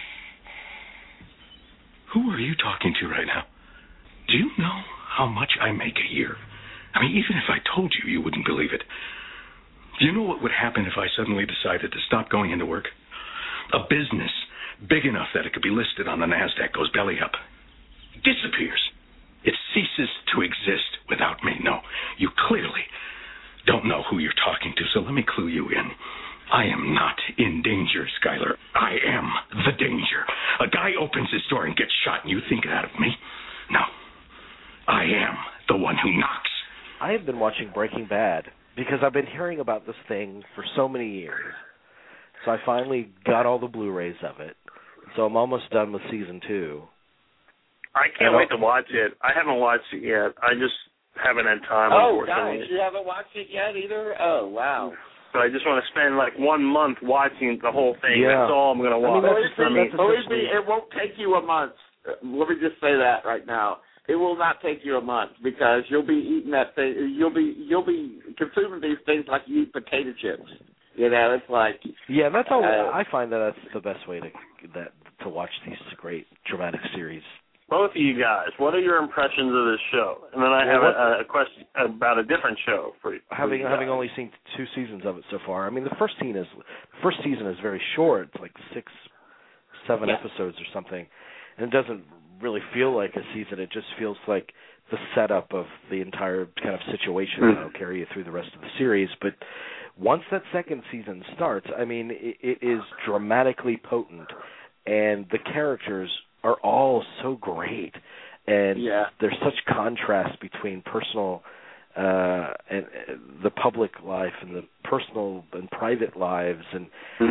Speaker 19: Who are you talking to right now? Do you know how much I make a year? I mean, even if I told you, you wouldn't believe it. Do you know what would happen if I suddenly decided to stop going into work? A business big enough that it could be listed on the NASDAQ goes belly up. Disappears. It ceases to exist without me. No, you clearly don't know who you're talking to, so let me clue you in. I am not in danger, Skylar. I am the danger. A guy opens his door and gets shot, and you think that of me? No. I am the one who knocks.
Speaker 2: I have been watching Breaking Bad because I've been hearing about this thing for so many years. So I finally got all the Blu-rays of it. So I'm almost done with season 2.
Speaker 3: I can't wait to watch it. I haven't watched it yet. I just haven't had time, unfortunately.
Speaker 4: Guys, you haven't watched it yet either? Oh, wow.
Speaker 3: So I just want to spend like 1 month watching the whole thing. Yeah. That's all I'm going to watch.
Speaker 4: Believe me, it won't take you a month. Let me just say that right now. It will not take you a month because you'll be eating that thing. You'll be consuming these things like you eat potato chips. It's like
Speaker 2: that's all. I find that that's the best way to watch these great dramatic series.
Speaker 3: Both of you guys, what are your impressions of this show? And then I have a question about a different show for you.
Speaker 2: Having only seen 2 seasons of it so far, I mean the first season is very short. It's like 6-7 episodes or something, and it doesn't really feel like a season. It just feels like the setup of the entire kind of situation that'll carry you through the rest of the series. But once that second season starts, I mean, it is dramatically potent, and the characters are all so great, and there's such contrast between personal the public life and the personal and private lives, and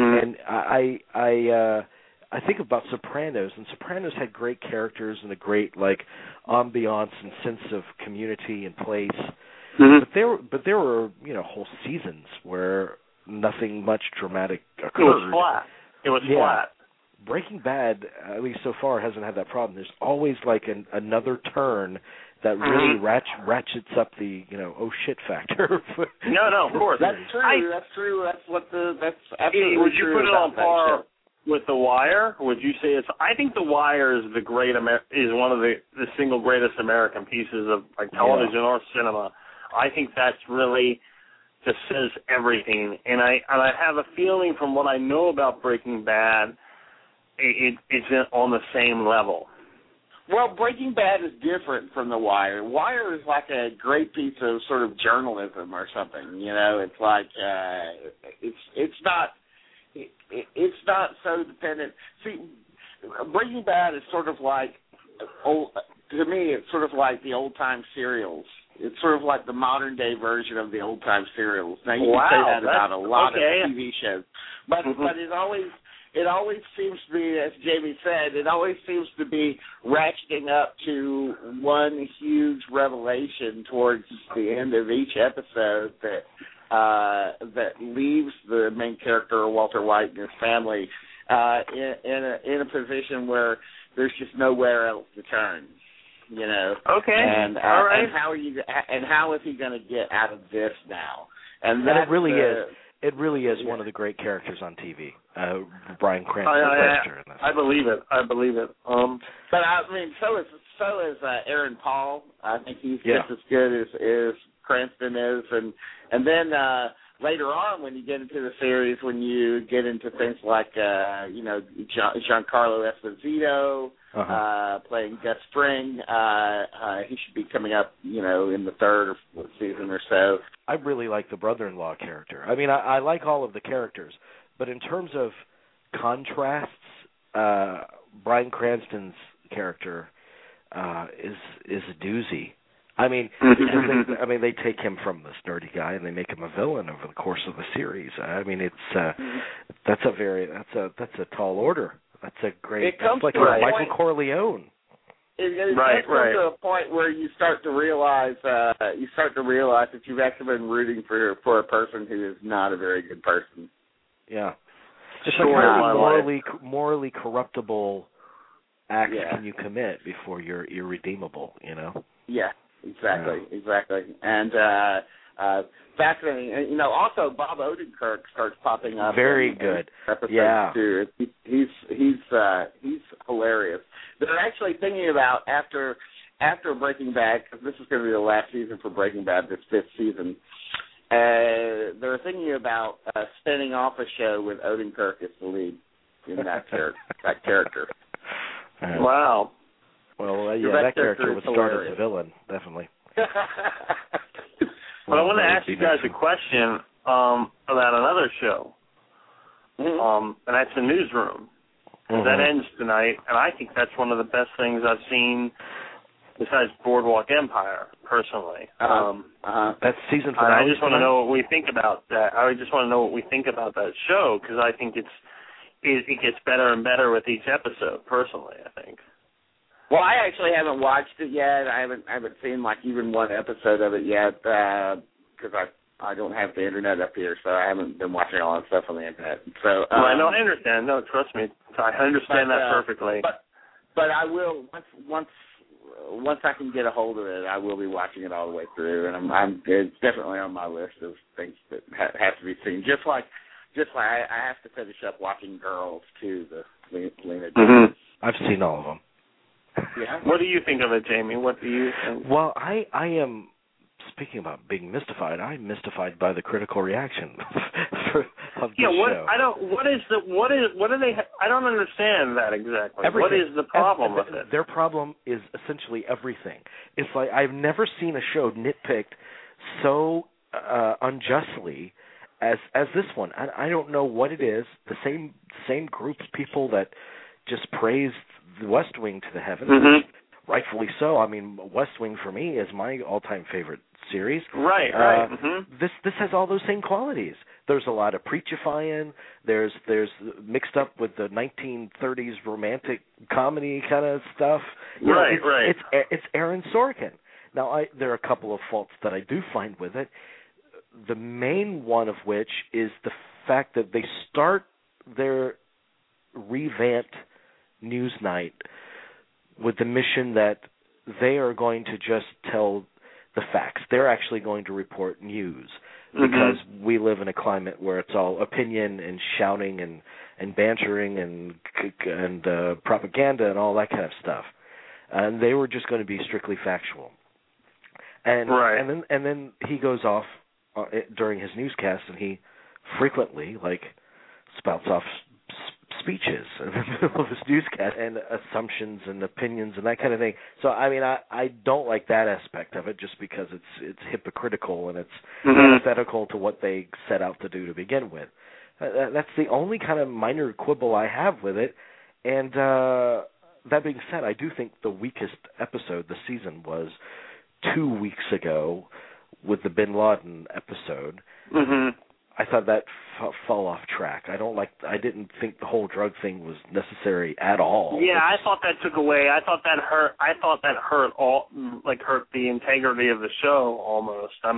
Speaker 2: I think about Sopranos, and Sopranos had great characters and a great ambiance and sense of community and place. But there were whole seasons where nothing much dramatic occurred.
Speaker 3: It was flat.
Speaker 2: Breaking Bad, at least so far, hasn't had that problem. There's always another turn that really ratchets up the oh shit factor.
Speaker 3: No, of course.
Speaker 4: That's true. That's true. That's absolutely
Speaker 3: would you
Speaker 4: true.
Speaker 3: Put it on par with The Wire? Would you say it's? I think The Wire is is one of the single greatest American pieces of television or cinema. I think that's really just says everything, and I have a feeling from what I know about Breaking Bad, it's on the same level.
Speaker 4: Well, Breaking Bad is different from The Wire. Wire is like a great piece of sort of journalism or something. It's like it's not so dependent. See, Breaking Bad is sort of like to me. It's sort of like the old time serials. It's sort of like the modern day version of the old time serials. Now you can say that about a lot of TV shows, but it always seems to be, as Jamie said, it always seems to be ratcheting up to one huge revelation towards the end of each episode that leaves the main character, Walter White, and his family in a position where there's just nowhere else to turn.
Speaker 3: Okay.
Speaker 4: And
Speaker 3: all right.
Speaker 4: And how is he going to get out of this now?
Speaker 2: And it really is. It really is one of the great characters on TV. Bryan Cranston.
Speaker 3: I believe it.
Speaker 4: But I mean, so is Aaron Paul. I think he's just as good as Cranston is, and then later on, when you get into the series, when you get into things like Giancarlo Esposito playing Gus Fring, he should be coming up, in the third or fourth season or so.
Speaker 2: I really like the brother-in-law character. I mean, I like all of the characters, but in terms of contrasts, Bryan Cranston's character is a doozy. I mean, they take him from this nerdy guy and they make him a villain over the course of the series. I mean, that's a tall order. That's a great. That's like Michael Corleone.
Speaker 4: It comes to a point where you start to realize that you've actually been rooting for a person who is not a very good person.
Speaker 2: Yeah, just like morally corruptible acts can you commit before you're irredeemable?
Speaker 4: Yeah. Exactly. And fascinating. And, also Bob Odenkirk starts popping up.
Speaker 2: Very good.
Speaker 4: Yeah. Too. He's hilarious. They're actually thinking about after Breaking Bad, because this is going to be the last season for Breaking Bad, this fifth season. They're thinking about spinning off a show with Odenkirk as the lead in that character.
Speaker 3: Wow.
Speaker 2: Well, that character would start as a villain, definitely.
Speaker 3: Well, I want to ask you guys a question about another show, and that's The Newsroom. That ends tonight, and I think that's one of the best things I've seen besides Boardwalk Empire, personally.
Speaker 2: That's season
Speaker 3: I
Speaker 2: finale.
Speaker 3: just want to know what we think about that. I just want to know what we think about that show, because I think it gets better and better with each episode, personally, I think.
Speaker 4: Well, I actually haven't watched it yet. I haven't seen even one episode of it yet because I don't have the internet up here, so I haven't been watching all that stuff on the internet. So
Speaker 3: I understand. No, trust me, I understand that perfectly.
Speaker 4: But I will once I can get a hold of it, I will be watching it all the way through, and it's definitely on my list of things that have to be seen. Just like I have to finish up watching Girls too, the Lena Dunham.
Speaker 2: I've seen all of them.
Speaker 4: Yeah.
Speaker 3: What do you think of it, Jamie? What do you think?
Speaker 2: Well, I am, speaking about being mystified, I'm mystified by the critical reaction of the show.
Speaker 3: I don't understand that exactly.
Speaker 2: Everything.
Speaker 3: What is the problem with it?
Speaker 2: Their problem is essentially everything. It's like I've never seen a show nitpicked so unjustly as this one. I don't know what it is. The same group of people that just praised The West Wing to the heavens, rightfully so. I mean, West Wing for me is my all-time favorite series.
Speaker 3: Right.
Speaker 2: This has all those same qualities. There's a lot of preachifying. There's mixed up with the 1930s romantic comedy kind of stuff. It's Aaron Sorkin. Now, there are a couple of faults that I do find with it. The main one of which is the fact that they start their revamped Newsnight with the mission that they are going to just tell the facts. They're actually going to report news because we live in a climate where it's all opinion and shouting and bantering and propaganda and all that kind of stuff. And they were just going to be strictly factual. And then he goes off during his newscast, and he frequently spouts off speeches in the middle of his newscast and assumptions and opinions and that kind of thing. So I don't like that aspect of it, just because it's hypocritical and it's antithetical to what they set out to do to begin with. That's the only kind of minor quibble I have with it. And that being said, I do think the weakest episode this season was 2 weeks ago with the Bin Laden episode. I thought that fell off track. I didn't think the whole drug thing was necessary at all.
Speaker 3: Yeah, I thought that took away. I thought that hurt the integrity of the show almost. I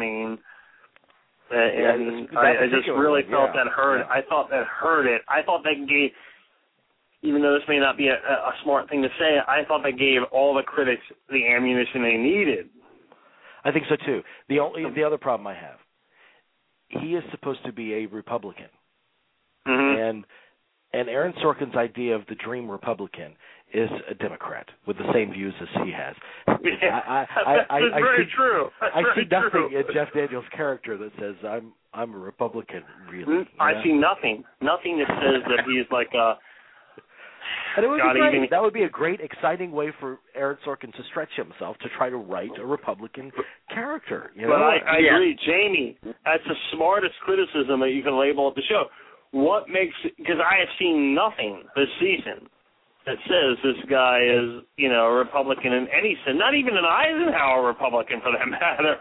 Speaker 3: just really felt that hurt. I thought that hurt it. I thought that gave, even though this may not be a smart thing to say, I thought that gave all the critics the ammunition they needed.
Speaker 2: I think so too. The other problem I have, he is supposed to be a Republican, and Aaron Sorkin's idea of the dream Republican is a Democrat with the same views as he has.
Speaker 3: That's very true.
Speaker 2: I see nothing in Jeff Daniels' character that says I'm a Republican. Really,
Speaker 3: I see nothing that says that he's like a.
Speaker 2: And it would be great. That would be a great, exciting way for Aaron Sorkin to stretch himself to try to write a Republican character. You know?
Speaker 3: But I agree, Jamie. That's the smartest criticism that you can label at the show. What makes? Because I have seen nothing this season that says this guy is, a Republican in any sense. Not even an Eisenhower Republican, for that matter.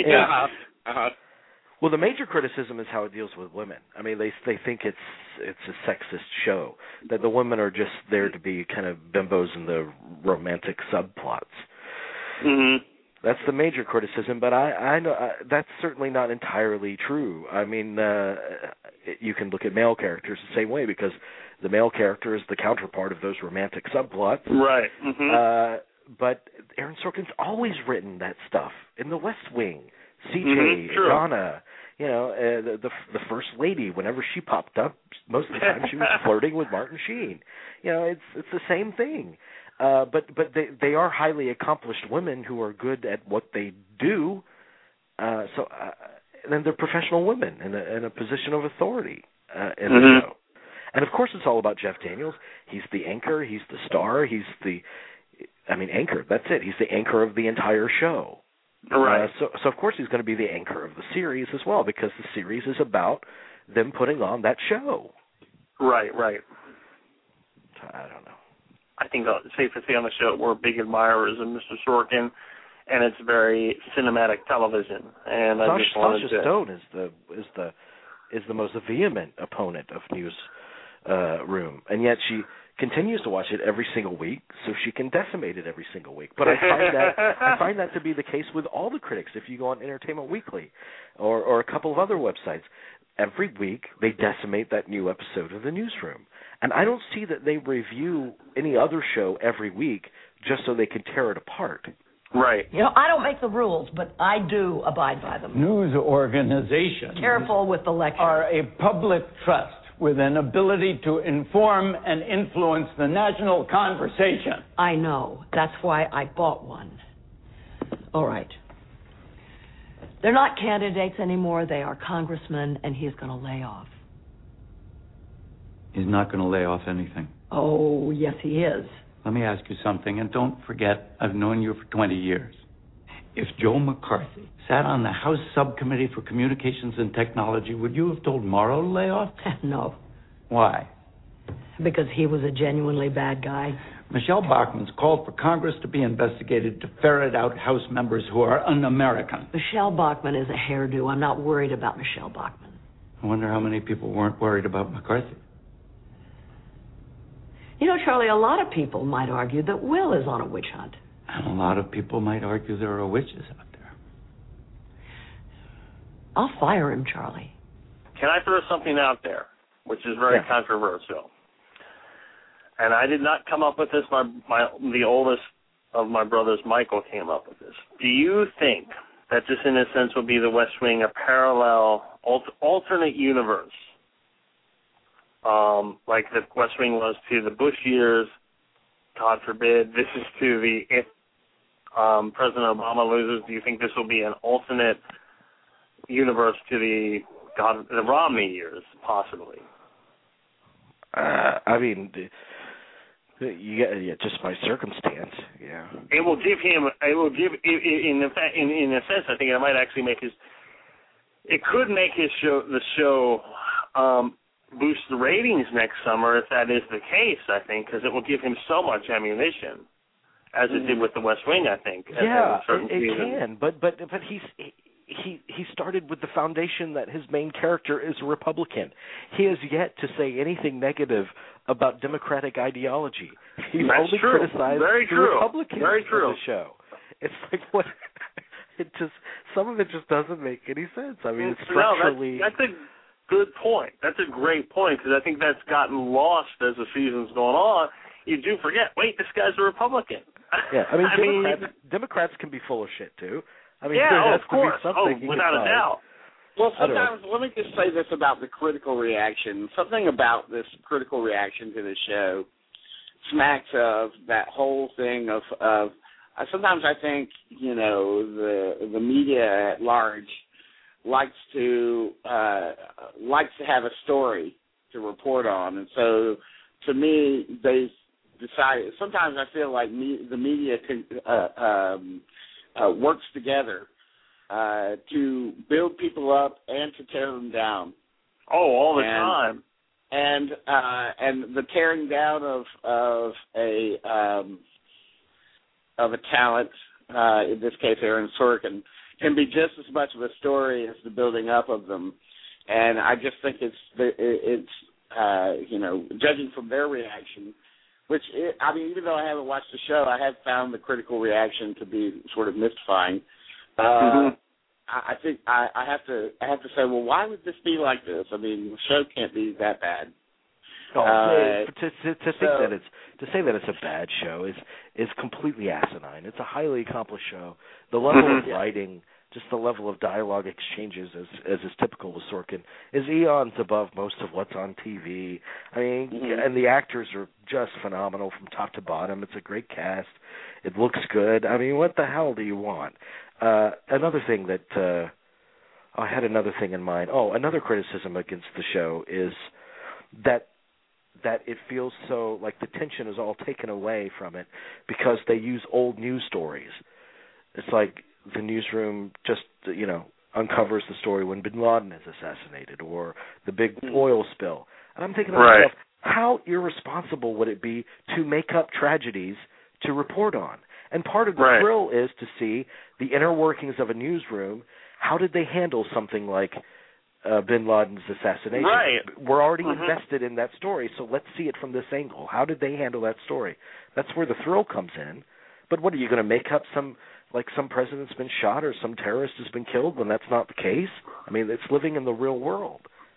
Speaker 2: Well, the major criticism is how it deals with women. They think it's a sexist show, that the women are just there to be kind of bimbos in the romantic subplots. That's the major criticism, but I know that's certainly not entirely true. You can look at male characters the same way, because the male character is the counterpart of those romantic subplots.
Speaker 3: Right.
Speaker 2: But Aaron Sorkin's always written that stuff in The West Wing. CJ, Donna, the First Lady, whenever she popped up, most of the time she was flirting with Martin Sheen. It's the same thing. But they are highly accomplished women who are good at what they do. Then they're professional women in a position of authority in the show. And of course, it's all about Jeff Daniels. He's the anchor. He's the star. He's anchor. That's it. He's the anchor of the entire show.
Speaker 3: Right.
Speaker 2: So of course he's going to be the anchor of the series as well, because the series is about them putting on that show.
Speaker 3: Right.
Speaker 2: I don't know.
Speaker 3: I think it's safe to say on the show we're big admirers of Mr. Sorkin, and it's very cinematic television. And
Speaker 2: Sasha Stone is the most vehement opponent of Newsroom, and yet she continues to watch it every single week, so she can decimate it every single week. But I find that to be the case with all the critics. If you go on Entertainment Weekly or a couple of other websites, every week they decimate that new episode of The Newsroom. And I don't see that they review any other show every week just so they can tear it apart.
Speaker 3: Right.
Speaker 20: I don't make the rules, but I do abide by them.
Speaker 21: News organizations
Speaker 20: Careful with the lecture.
Speaker 21: Are a public trust with an ability to inform and influence the national conversation.
Speaker 20: I know. That's why I bought one. All right. They're not candidates anymore. They are congressmen, and he's going to lay off.
Speaker 21: He's not going to lay off anything.
Speaker 20: Oh, yes, he is.
Speaker 21: Let me ask you something, and don't forget, I've known you for 20 years. If Joe McCarthy sat on the House Subcommittee for Communications and Technology, would you have told Morrow to lay off?
Speaker 20: No.
Speaker 21: Why?
Speaker 20: Because he was a genuinely bad guy.
Speaker 21: Michelle Bachmann's called for Congress to be investigated to ferret out House members who are un-American.
Speaker 20: Michelle Bachmann is a hairdo. I'm not worried about Michelle Bachmann.
Speaker 21: I wonder how many people weren't worried about McCarthy.
Speaker 20: You know, Charlie, a lot of people might argue that Will is on a witch hunt.
Speaker 21: And a lot of people might argue there are witches out there.
Speaker 20: I'll fire him, Charlie.
Speaker 3: Can I throw something out there, which is very controversial? And I did not come up with this. The oldest of my brothers, Michael, came up with this. Do you think that this, in a sense, will be the West Wing, a parallel, alternate universe, like the West Wing was to the Bush years? God forbid, this is to the if President Obama loses. Do you think this will be an alternate universe to the Romney years, possibly?
Speaker 2: I mean, just by circumstance, yeah.
Speaker 3: It will give him. It will give. In a sense, I think it might actually make his. It could make the show boost the ratings next summer if that is the case. I think because it will give him so much ammunition, as it did with the West Wing. I think.
Speaker 2: Yeah, it can. But he started with the foundation that his main character is a Republican. He has yet to say anything negative about Democratic ideology. He's only criticized the Republicans of the show. It's like what some of it just doesn't make any sense. I mean, it's structurally.
Speaker 3: No, that's a good point. That's a great point because I think that's gotten lost as the season's going on. You do forget. Wait, this guy's a Republican.
Speaker 2: Yeah, I mean, Democrats can be full of shit too. I mean,
Speaker 3: of course. Without a doubt.
Speaker 4: Well, sometimes, let me just say this about the critical reaction. Something about this critical reaction to the show smacks of that whole thing of sometimes I think, you know, the media at large likes to have a story to report on. And so, to me, they decided, sometimes I feel like the media works together to build people up and to tear them down.
Speaker 3: Oh, all the time.
Speaker 4: And the tearing down of a talent, in this case Aaron Sorkin, can be just as much of a story as the building up of them. And I just think it's you know, judging from their reaction, which even though I haven't watched the show, I have found the critical reaction to be sort of mystifying. I think I have to say, well, why would this be like this? I mean, the show can't be that bad.
Speaker 2: To say that it's a bad show is completely asinine. It's a highly accomplished show. The level of writing, just the level of dialogue exchanges, as is typical with Sorkin, is eons above most of what's on TV. I mean, and the actors are just phenomenal from top to bottom. It's a great cast. It looks good. I mean, what the hell do you want? Another thing that I had another thing in mind. Oh, another criticism against the show is that it feels so like the tension is all taken away from it because they use old news stories. It's like the newsroom just, you know, uncovers the story when bin Laden is assassinated or the big oil spill. And I'm thinking to myself, how irresponsible would it be to make up tragedies to report on? And part of the thrill is to see the inner workings of a newsroom. How did they handle something like bin Laden's assassination? We're already invested in that story, so let's see it from this angle. How did they handle that story? That's where the thrill comes in. But what, are you going to make up some president's been shot or some terrorist has been killed when that's not the case? I mean, it's living in the real world.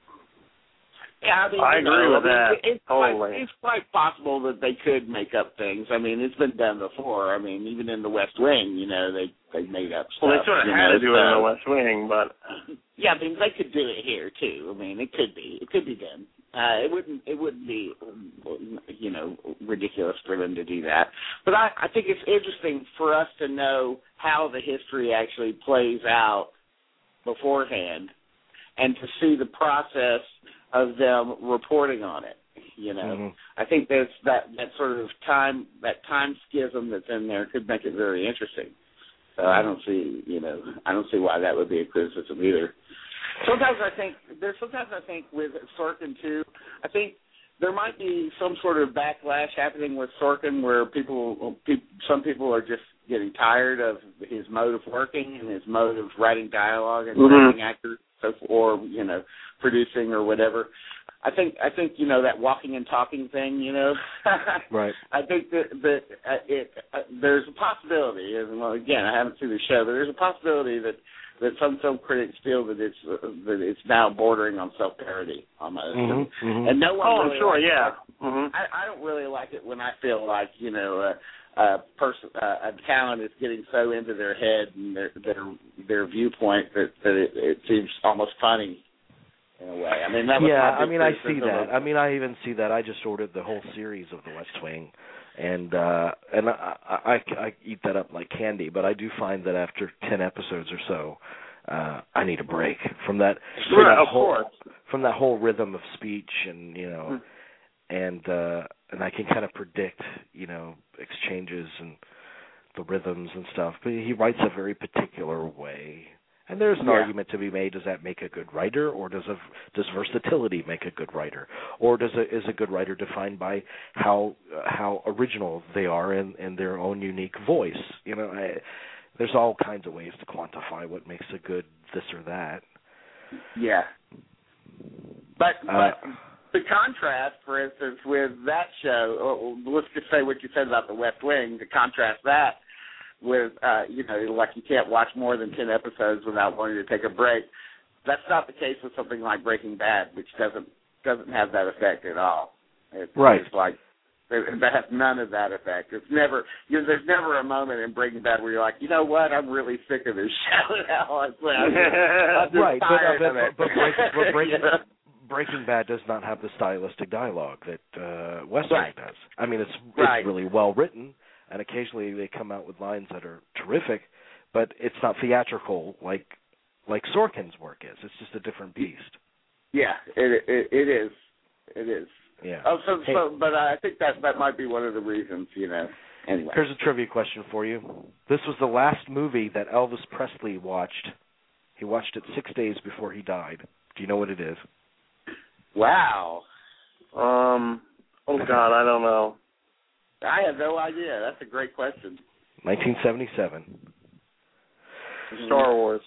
Speaker 4: Yeah, I agree with that. It's quite possible that they could make up things. I mean, it's been done before. I mean, even in the West Wing, you know, they made up stuff.
Speaker 3: Well, they sort of had to do it in the West Wing, but
Speaker 4: yeah, I mean, they could do it here too. I mean, it could be done. It wouldn't be, you know, ridiculous for them to do that. But I think it's interesting for us to know how the history actually plays out beforehand, and to see the process of them reporting on it. You know, I think there's that sort of time schism that's in there could make it very interesting. So I don't see why that would be a criticism either. Sometimes I think with Sorkin too, I think there might be some sort of backlash happening with Sorkin where some people are just getting tired of his mode of working and his mode of writing dialogue and writing actors, or producing or whatever. I think that walking and talking thing,
Speaker 2: Right.
Speaker 4: I think that there's a possibility, and again, I haven't seen the show, but there's a possibility that some film critics feel that it's now bordering on self-parody almost. And no one really
Speaker 3: sure,
Speaker 4: likes
Speaker 3: yeah.
Speaker 4: it. I don't really like it when I feel like a talent is getting so into their head and their viewpoint that it seems almost funny in a way. I mean, that was
Speaker 2: I see that. I even see that. I just ordered the whole series of The West Wing, and I eat that up like candy. But I do find that after 10 episodes or so, I need a break from that. From that whole rhythm of speech, and and I can kind of predict, exchanges and the rhythms and stuff. But he writes a very particular way. And there's an argument to be made: does that make a good writer, or does versatility make a good writer, or is a good writer defined by how original they are in their own unique voice? There's all kinds of ways to quantify what makes a good this or that.
Speaker 4: Yeah, but the contrast, for instance, with that show, let's just say what you said about The West Wing. To contrast that with, like you can't watch more than 10 episodes without wanting to take a break. That's not the case with something like Breaking Bad, which doesn't have that effect at all. It's like that has none of that effect. It's never, there's never a moment in Breaking Bad where you're like, you know what, I'm really sick of this show now. I'm just tired of it.
Speaker 2: Breaking Bad does not have the stylistic dialogue that West Wing does. I mean, it's really well written. And occasionally they come out with lines that are terrific, but it's not theatrical like Sorkin's work is. It's just a different beast.
Speaker 4: Yeah, it is. It is.
Speaker 2: Yeah.
Speaker 4: But I think that might be one of the reasons, Anyway.
Speaker 2: Here's a trivia question for you. This was the last movie that Elvis Presley watched. He watched it 6 days before he died. Do you know what it is?
Speaker 4: Wow.
Speaker 3: Oh God, I don't know.
Speaker 4: I have no idea. That's a great question.
Speaker 2: 1977.
Speaker 3: Star Wars.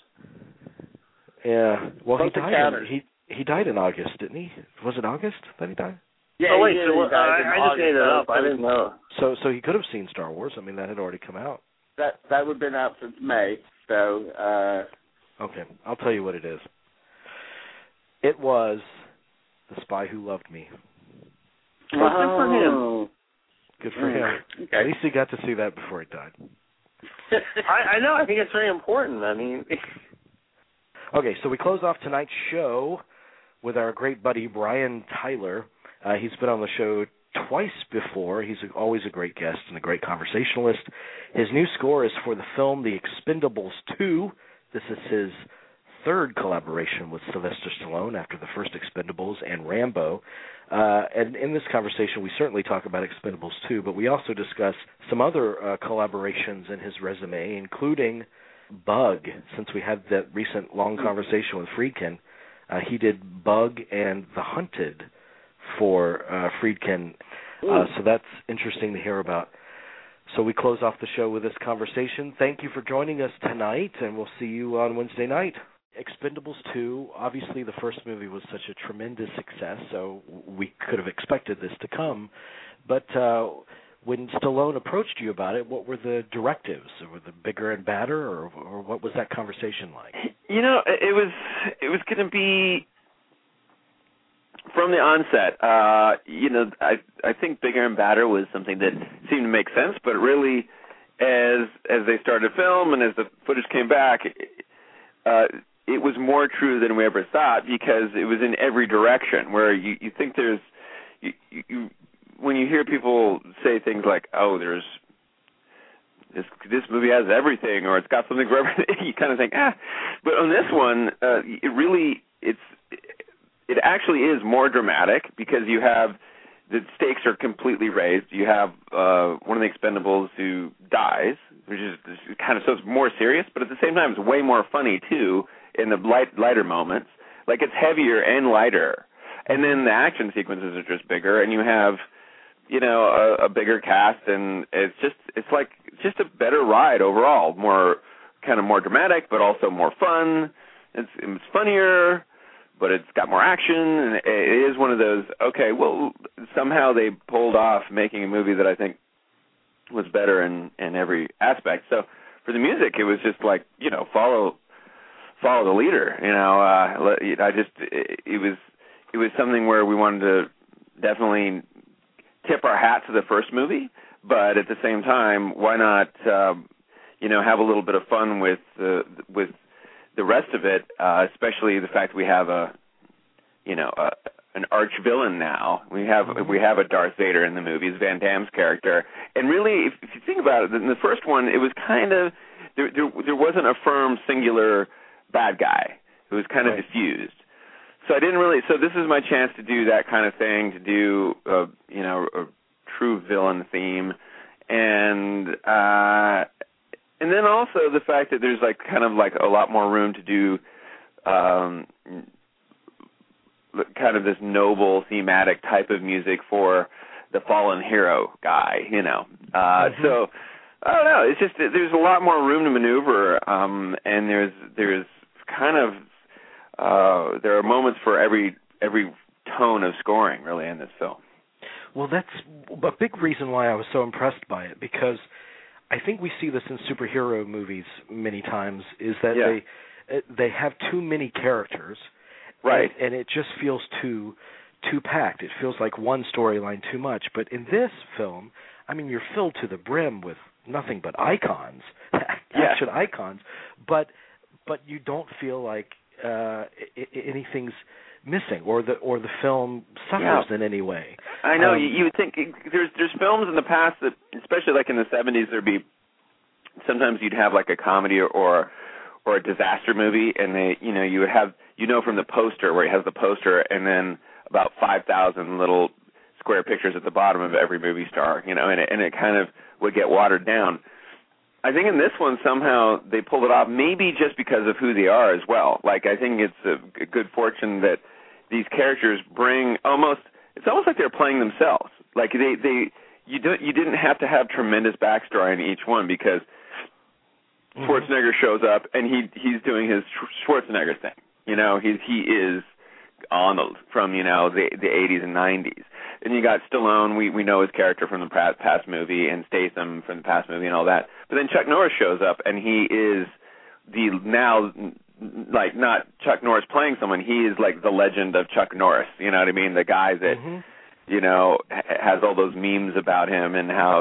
Speaker 2: Yeah. Well, he died in August, didn't he? Was it August that he died?
Speaker 4: Yeah.
Speaker 3: Oh wait, I just made it up. I didn't know.
Speaker 2: So he could have seen Star Wars. I mean, that had already come out.
Speaker 4: That would have been out since May. So.
Speaker 2: Okay, I'll tell you what it is. It was The Spy Who Loved Me.
Speaker 3: Good for him.
Speaker 2: Good for him.
Speaker 4: Okay.
Speaker 2: At least he got to see that before he died.
Speaker 3: I know. I think it's very important. I mean.
Speaker 2: Okay, so we close off tonight's show with our great buddy Brian Tyler. He's been on the show twice before. He's always a great guest and a great conversationalist. His new score is for the film The Expendables 2. This is his third collaboration with Sylvester Stallone after the first Expendables and Rambo. And in this conversation, we certainly talk about Expendables 2, but we also discuss some other collaborations in his resume, including Bug. Since we had that recent long conversation with Friedkin, he did Bug and The Hunted for Friedkin. So that's interesting to hear about. So we close off the show with this conversation. Thank you for joining us tonight, and we'll see you on Wednesday night. Expendables 2, obviously the first movie was such a tremendous success, so we could have expected this to come. But when Stallone approached you about it, what were the directives? Were they bigger and badder, or what was that conversation like?
Speaker 1: It was going to be, from the onset, I think bigger and badder was something that seemed to make sense, but really, as they started to film and as the footage came back, it was more true than we ever thought, because it was in every direction, where you think there's, when you hear people say things like, oh, there's, this movie has everything, or it's got something for everything, you kind of think, But on this one, it actually is more dramatic, because you have, the stakes are completely raised. You have one of the Expendables who dies, which is kind of, so it's more serious, but at the same time it's way more funny too in the lighter moments. Like, it's heavier and lighter. And then the action sequences are just bigger, and you have, you know, a bigger cast, and it's just a better ride overall. More dramatic, but also more fun. It's funnier, but it's got more action, and it is one of those, okay, well, somehow they pulled off making a movie that I think was better in every aspect. So for the music, it was just like, you know, follow the leader. You know, it was something where we wanted to definitely tip our hat to the first movie, but at the same time, why not, you know, have a little bit of fun with the rest of it, especially the fact we have an arch villain now. We have a Darth Vader in the movies, Van Damme's character, and really, if you think about it, in the first one, it was kind of there wasn't a firm singular bad guy. It was kind of diffused. So I didn't really. So this is my chance to do that kind of thing, to do a true villain theme, and then also the fact that there's like kind of like a lot more room to do kind of this noble thematic type of music for the fallen hero guy, you know. So I don't know. It's just there's a lot more room to maneuver, and there's kind of there are moments for every tone of scoring really in this film.
Speaker 2: Well, that's a big reason why I was so impressed by it, because I think we see this in superhero movies many times, is that they have too many characters,
Speaker 1: right?
Speaker 2: And it just feels too packed. It feels like one storyline too much. But in this film, I mean, you're filled to the brim with nothing but icons, action icons, but you don't feel like anything's missing or the film suffers in any way.
Speaker 1: I know. You would think there's films in the past that, especially like in the 70s, there'd be sometimes you'd have like a comedy or a disaster movie, and you would have from the poster where he has the poster and then about 5,000 little square pictures at the bottom of every movie star, and it kind of would get watered down. I think in this one somehow they pulled it off, maybe just because of who they are as well. Like, I think it's a good fortune that these characters bring it's almost like they're playing themselves. Like you didn't have to have tremendous backstory in each one, because Schwarzenegger shows up and he's doing his Schwarzenegger thing. He is Arnold from the 80s and 90s. And you got Stallone, we know his character from the past movie, and Statham from the past movie and all that. But then Chuck Norris shows up, and he is like, not Chuck Norris playing someone, he is like the legend of Chuck Norris, you know what I mean? The guy that, has all those memes about him and how,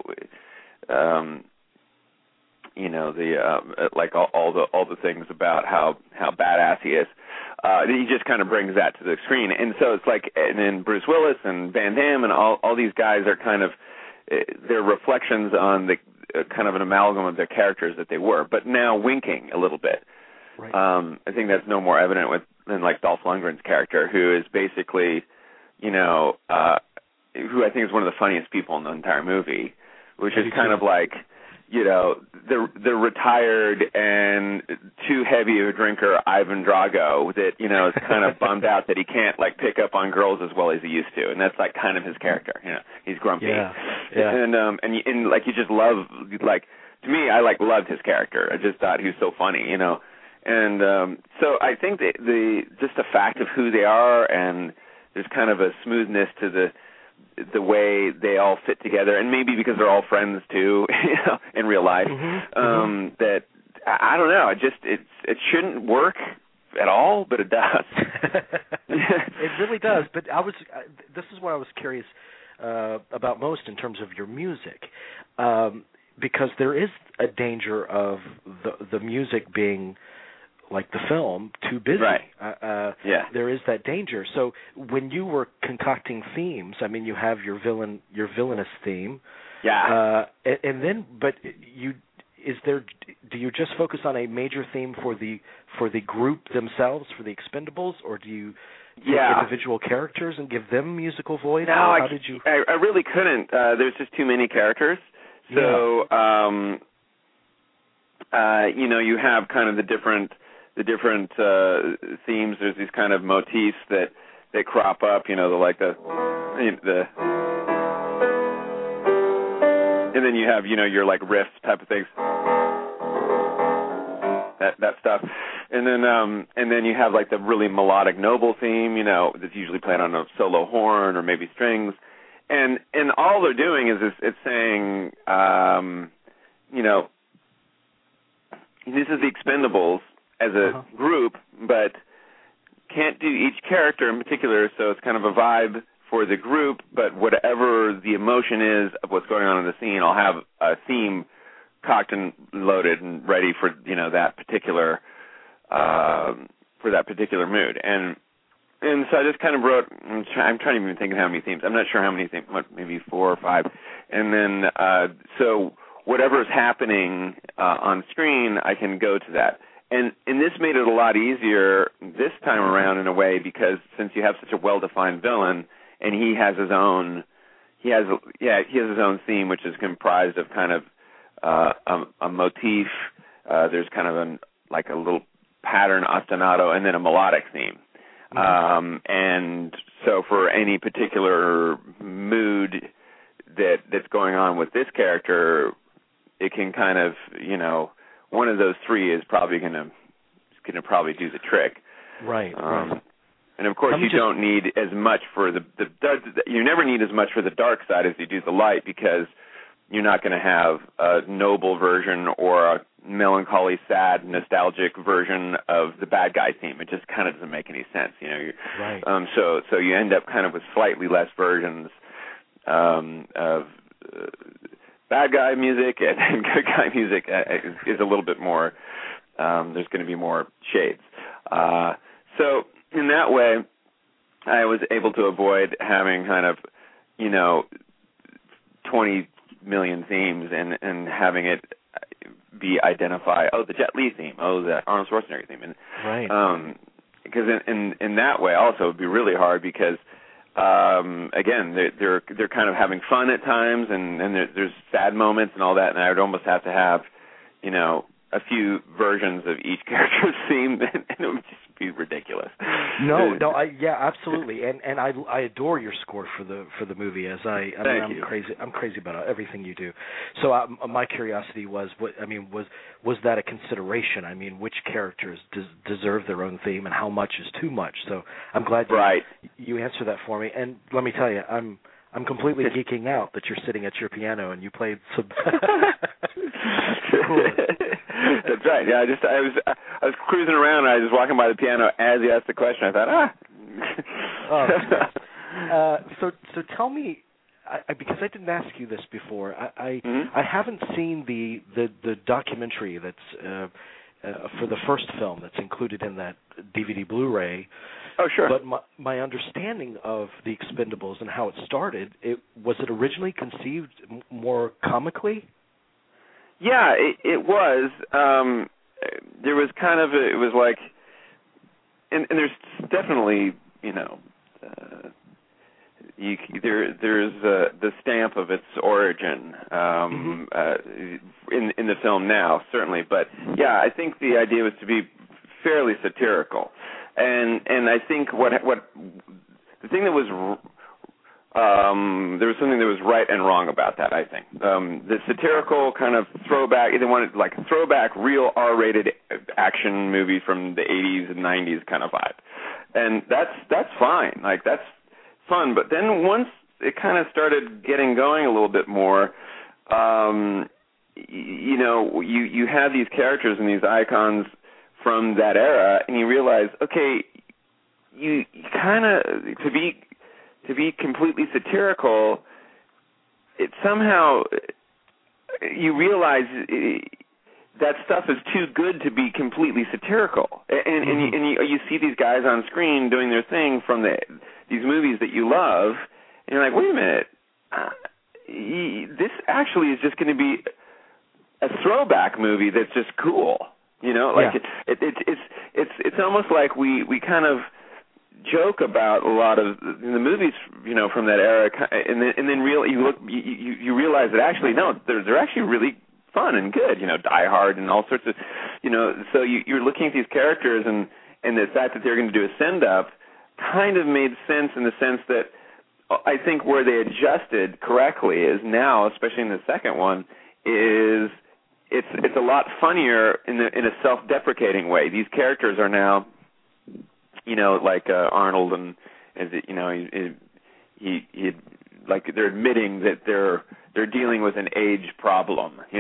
Speaker 1: like all the things about how badass he is. He just kind of brings that to the screen, and so it's like, and then Bruce Willis and Van Damme and all these guys are kind of they're reflections on the kind of an amalgam of their characters that they were, but now winking a little bit. Right. I think that's no more evident than like Dolph Lundgren's character, who is basically, who I think is one of the funniest people in the entire movie, which is kind of like, the retired and too heavy of a drinker Ivan Drago that, is kind of bummed out that he can't like pick up on girls as well as he used to, and that's like kind of his character. He's grumpy. Yeah. And like, you just love, like, to me, I like loved his character. I just thought he was so funny, And so I think just the fact of who they are, and there's kind of a smoothness to the way they all fit together, and maybe because they're all friends too, in real life. That I don't know. It shouldn't work at all, but it does.
Speaker 2: It really does. But this is what I was curious about most in terms of your music, because there is a danger of the music being, like the film, too busy.
Speaker 1: Right.
Speaker 2: There is that danger. So when you were concocting themes, I mean, you have your villainous theme.
Speaker 1: Yeah.
Speaker 2: And then, but do you just focus on a major theme for the group themselves, for the Expendables, or do you take individual characters and give them musical voice?
Speaker 1: No, I really couldn't. There's just too many characters. So, you have kind of the different themes. There's these kind of motifs that they crop up, and then you have, your like riffs type of things, that stuff, and then you have like the really melodic noble theme, that's usually played on a solo horn or maybe strings, and all they're doing is it's saying, this is the Expendables as a group, but can't do each character in particular, so it's kind of a vibe for the group, but whatever the emotion is of what's going on in the scene, I'll have a theme cocked and loaded and ready for, that particular for that particular mood. And so I just kind of wrote, I'm trying to even think of how many themes. I'm not sure how many themes, maybe 4 or 5. And then, so whatever is happening on screen, I can go to that. And this made it a lot easier this time around in a way, because since you have such a well-defined villain, and he has his own theme, which is comprised of kind of a motif. There's kind of a little pattern ostinato, and then a melodic theme. And so for any particular mood that's going on with this character, it can kind of, one of those three is probably going to do the trick.
Speaker 2: Right.
Speaker 1: And of course, you don't need as much for you never need as much for the dark side as you do the light, because you're not going to have a noble version or a melancholy, sad, nostalgic version of the bad guy theme. It just kind of doesn't make any sense,
Speaker 2: Right.
Speaker 1: So you end up kind of with slightly less versions of bad guy music, and good guy music is a little bit more. There's going to be more shades. So in that way, I was able to avoid having kind of, 20 million themes and having it be identified. Oh, the Jet Li theme. Oh, the Arnold Schwarzenegger theme. And,
Speaker 2: right.
Speaker 1: Because in that way also it would be really hard, because again, they're kind of having fun at times, and there's sad moments and all that, and I would almost have to have, a few versions of each character's theme, and it would just be ridiculous.
Speaker 2: Absolutely, and I adore your score for the movie. I'm crazy about everything you do. So my curiosity was, was that a consideration? I mean, which characters deserve their own theme, and how much is too much? So I'm glad you answered that for me. And let me tell you, I'm completely geeking out that you're sitting at your piano and you played some. Cool.
Speaker 1: That's right. Yeah, I was cruising around, and I was walking by the piano as he asked the question. I thought,
Speaker 2: So tell me, because I didn't ask you this before. I haven't seen the documentary that's for the first film that's included in that DVD Blu-ray.
Speaker 1: Oh, sure.
Speaker 2: But my understanding of the Expendables and how it started, was it originally conceived more comically?
Speaker 1: Yeah, it was. There was kind of it was like, and there's definitely, there's the stamp of its origin in the film now, certainly. But yeah, I think the idea was to be fairly satirical, and I think what the thing that was. There was something that was right and wrong about that, I think. The satirical kind of throwback, they wanted like a throwback, real R-rated action movie from the 80s and 90s kind of vibe. And that's fine. Like, that's fun. But then once it kind of started getting going a little bit more, you have these characters and these icons from that era, and you realize, okay, you kind of, to be completely satirical, it somehow, you realize that stuff is too good to be completely satirical. And you see these guys on screen doing their thing from these movies that you love, and you're like, wait a minute, this actually is just going to be a throwback movie that's just cool. It's almost like we kind of joke about a lot of the movies, from that era, and then you realize that actually no, they're actually really fun and good. Die Hard and all sorts of, so you're looking at these characters and the fact that they're going to do a send up, kind of made sense in the sense that I think where they adjusted correctly is now, especially in the second one, is it's a lot funnier in a self-deprecating way. These characters are now, like Arnold, and he like they're admitting that they're dealing with an age problem, and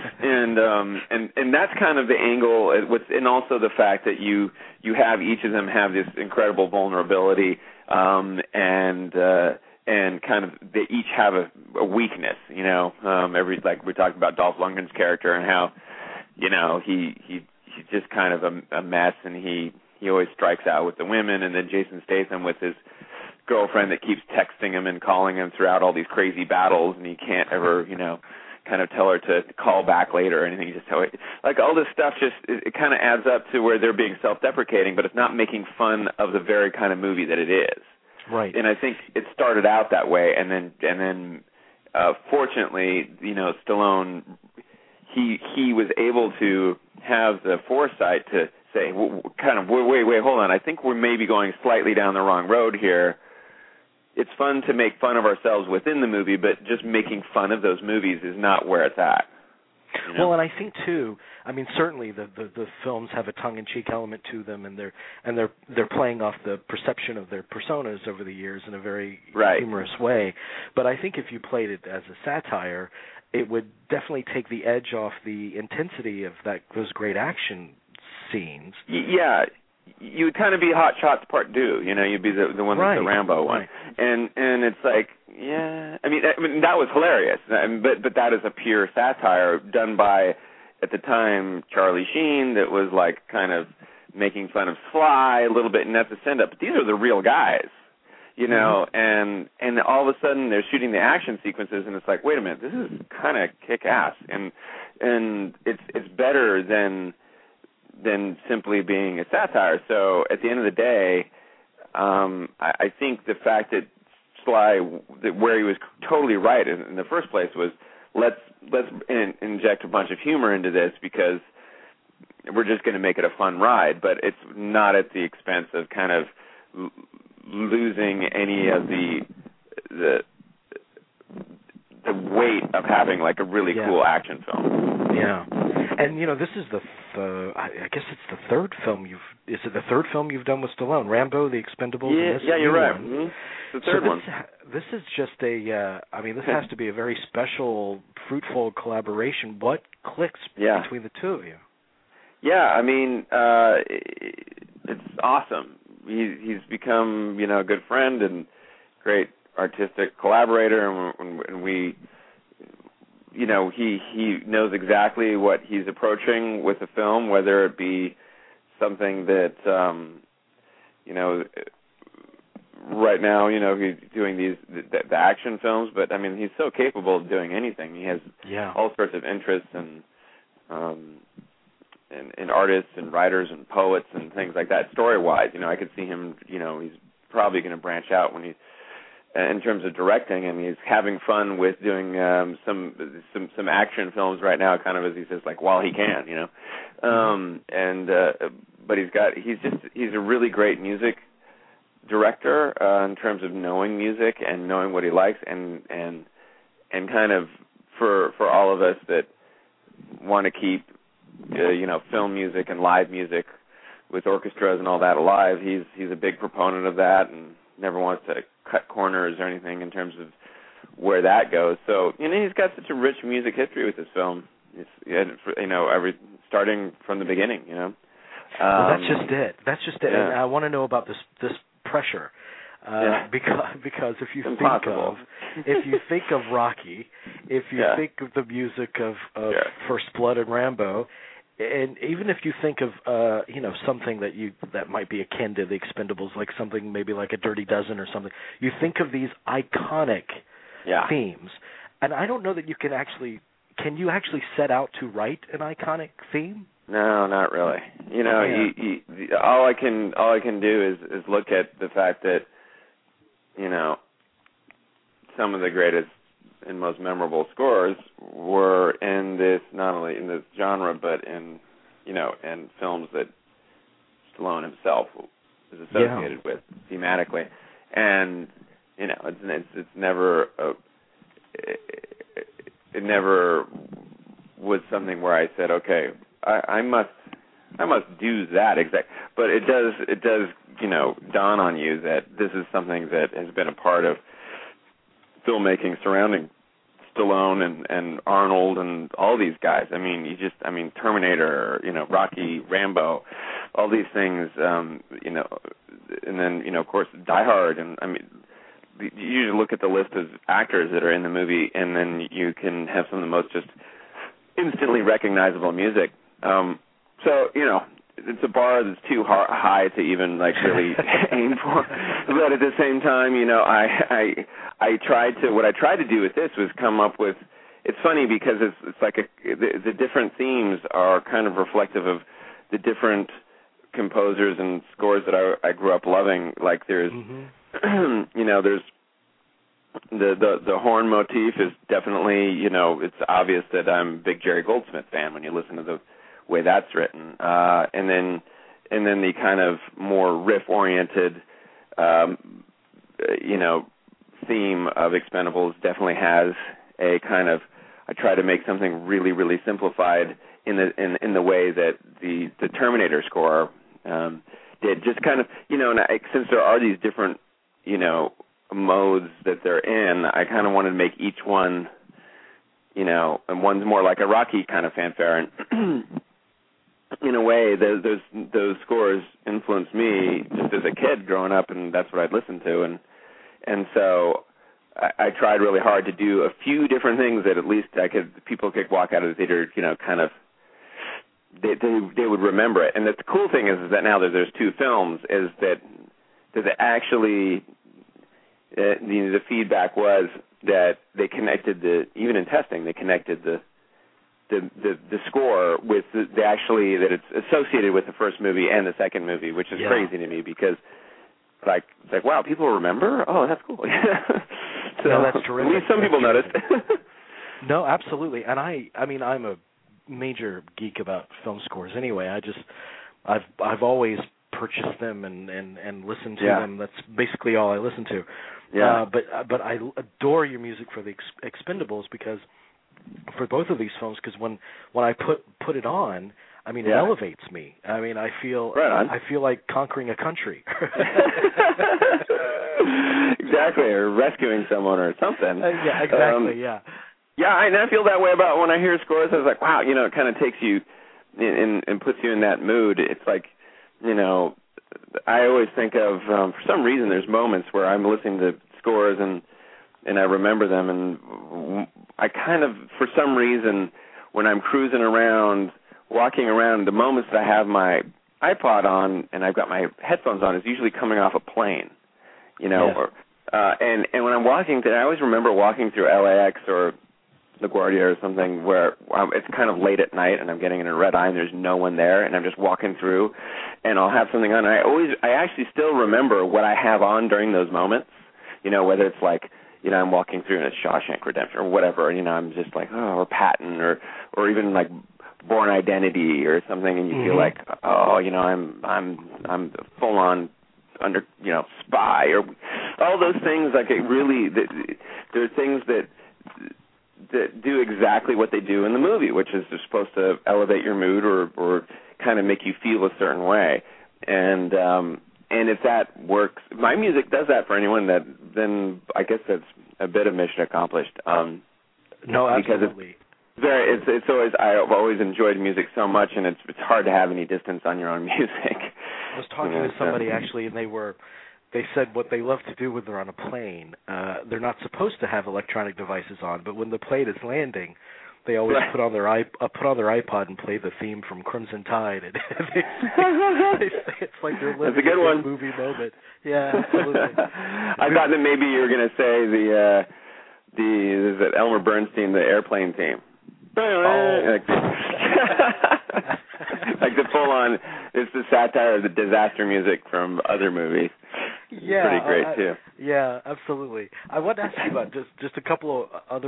Speaker 1: that's kind of the angle. And also the fact that you have each of them have this incredible vulnerability, and kind of they each have a weakness, like we talked about Dolph Lundgren's character and how, he's just kind of a mess, and he always strikes out with the women, and then Jason Statham with his girlfriend that keeps texting him and calling him throughout all these crazy battles, and he can't ever, kind of tell her to call back later or anything. You just tell her, like, all this stuff it kind of adds up to where they're being self-deprecating, but it's not making fun of the very kind of movie that it is.
Speaker 2: Right.
Speaker 1: And I think it started out that way, and then fortunately, Stallone, he was able to have the foresight to say, kind of, wait, hold on, I think we're maybe going slightly down the wrong road here. It's fun to make fun of ourselves within the movie, but just making fun of those movies is not where it's at.
Speaker 2: Well, and I think too, I mean, certainly the films have a tongue-in-cheek element to them, and they're playing off the perception of their personas over the years in a very humorous way. But I think if you played it as a satire, it would definitely take the edge off the intensity of those great action scenes.
Speaker 1: Yeah. You would kind of be Hot Shots Part 2, you'd be the one that's the Rambo one.
Speaker 2: Right.
Speaker 1: And it's like, yeah, I mean that was hilarious, but that is a pure satire done by, at the time, Charlie Sheen, that was like kind of making fun of Sly a little bit, and that's a send-up. But these are the real guys, and all of a sudden they're shooting the action sequences, and it's like, wait a minute, this is kind of kick-ass, and it's better than simply being a satire. So at the end of the day, I think the fact that Sly, where he was totally right in the first place, was let's inject a bunch of humor into this, because we're just going to make it a fun ride, but it's not at the expense of kind of losing any of the weight of having like a really cool action film.
Speaker 2: Yeah. And this is I guess it's the third film is it the third film you've done with Stallone? Rambo, The Expendables.
Speaker 1: Yeah, you're right. Mm-hmm. The third one.
Speaker 2: This is just this has to be a very special, fruitful collaboration. What clicks between the two of you?
Speaker 1: Yeah, I mean, it's awesome. He's become, a good friend and great artistic collaborator, and we. He knows exactly what he's approaching with the film, whether it be something that, right now, he's doing the action films, but I mean, he's so capable of doing anything. He has all sorts of interests and artists and writers and poets and things like that. Story-wise, I could see him. He's probably going to branch out when in terms of directing, and he's having fun with doing some action films right now, kind of as he says, like, while he can, but he's a really great music director in terms of knowing music and knowing what he likes, and kind of for all of us that want to keep film music and live music with orchestras and all that alive, he's a big proponent of that, and never wants to cut corners or anything in terms of where that goes. So, he's got such a rich music history with this film. It's, starting from the beginning,
Speaker 2: well, that's just it.
Speaker 1: Yeah.
Speaker 2: And I want to know about this pressure. Because if you think of Rocky, if you think of the music of First Blood and Rambo, and even if you think of something that might be akin to The Expendables, like something maybe like a Dirty Dozen or something, you think of these iconic themes, and I don't know that you can you actually set out to write an iconic theme?
Speaker 1: No, not really. All I can do is look at the fact that some of the greatest and most memorable scores were in this, not only in this genre, but in films that Stallone himself is associated with thematically, and it's never it never was something where I said, okay, I must do that exact. But it does dawn on you that this is something that has been a part of filmmaking surrounding Stallone and Arnold and all these guys. Terminator, Rocky, Rambo, all these things, and then, of course, Die Hard. And, you usually look at the list of actors that are in the movie, and then you can have some of the most just instantly recognizable music. It's a bar that's too high to even, really aim for. But at the same time, what I tried to do with this was come up with, it's funny because it's like the different themes are kind of reflective of the different composers and scores that I grew up loving. Like there's, there's the horn motif is definitely, it's obvious that I'm a big Jerry Goldsmith fan when you listen to the way that's written. And then the kind of more riff-oriented, theme of Expendables definitely has a kind of, I try to make something really, really simplified in the way that the Terminator score did. Just kind of, since there are these different, modes that they're in, I kind of wanted to make each one, and one's more like a Rocky kind of fanfare. And in a way, those scores influenced me just as a kid growing up, and that's what I'd listened to. And so I tried really hard to do a few different things that at least people could walk out of the theater, kind of, they would remember it. And the cool thing is that now that there's two films, is that actually the feedback was that they connected even in testing, they connected the score with that it's associated with the first movie and the second movie, which is crazy to me because it's like wow, people remember? Oh, that's cool. So
Speaker 2: no, that's terrific.
Speaker 1: At least some people noticed.
Speaker 2: No, absolutely. And I'm a major geek about film scores anyway. I've always purchased them and listened to them. That's basically all I listen to.
Speaker 1: Yeah.
Speaker 2: But I adore your music for the Expendables because for both of these films, because when I put it on, it elevates me. I feel like conquering a country.
Speaker 1: Exactly, or rescuing someone or something.
Speaker 2: Yeah, exactly. Yeah.
Speaker 1: Yeah, and I feel that way about when I hear scores. I was like, wow, it kind of takes you and puts you in that mood. It's like, I always think of for some reason there's moments where I'm listening to scores and I remember them, and I kind of, for some reason, when I'm cruising around, walking around, the moments that I have my iPod on and I've got my headphones on is usually coming off a plane, and when I'm walking, I always remember walking through LAX or LaGuardia or something where it's kind of late at night and I'm getting in a red eye and there's no one there and I'm just walking through and I'll have something on. I actually still remember what I have on during those moments, whether it's like, I'm walking through in a Shawshank Redemption or whatever, and, I'm just like, oh, or Patton or even like Born Identity or something, and you feel like, oh, I'm full on under, spy or all those things. Like it really, there are things that do exactly what they do in the movie, which is they're supposed to elevate your mood or kind of make you feel a certain way. And if that works, my music does that for anyone, then I guess that's a bit of mission accomplished.
Speaker 2: No, absolutely.
Speaker 1: Because it's always, I've always enjoyed music so much, and it's hard to have any distance on your own music.
Speaker 2: I was talking to somebody actually, and they said what they love to do when they're on a plane, they're not supposed to have electronic devices on, but when the plane is landing, they always put on their iPod and play the theme from Crimson Tide. And they say it's like they're living a movie moment. Yeah, absolutely.
Speaker 1: I thought that maybe you were going to say is it Elmer Bernstein, the airplane theme. Oh. Like the full-on, it's the satire of the disaster music from other movies.
Speaker 2: Yeah,
Speaker 1: pretty great too.
Speaker 2: Yeah, absolutely. I want to ask you about just a couple of other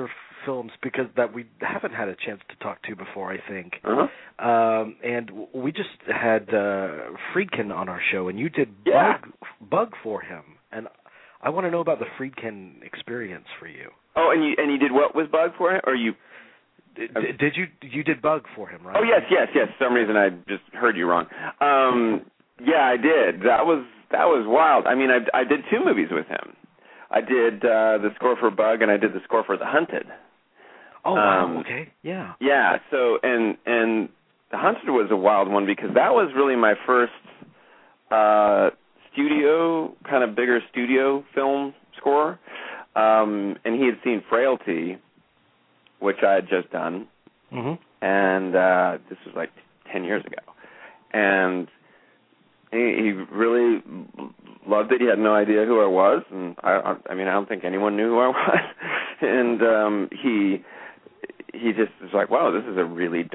Speaker 2: films because that we haven't had a chance to talk to before, I think. And we just had Friedkin on our show, and you did Bug for him, and I want to know about the Friedkin experience for you.
Speaker 1: Oh, and you did what with Bug for him, or you?
Speaker 2: Did you did Bug for him, right?
Speaker 1: Oh yes. For some reason I just heard you wrong. Yeah, I did. That was wild. I mean, I did 2 movies with him. I did the score for Bug, and I did the score for The Hunted.
Speaker 2: Oh, wow. Okay. Yeah.
Speaker 1: Yeah. So and The Hunted was a wild one because that was really my first bigger studio film score. And he had seen Frailty, which I had just done, and this was like 10 years ago. And he really loved it. He had no idea who I was, and I mean, I don't think anyone knew who I was. And he just was like, "Wow, this is a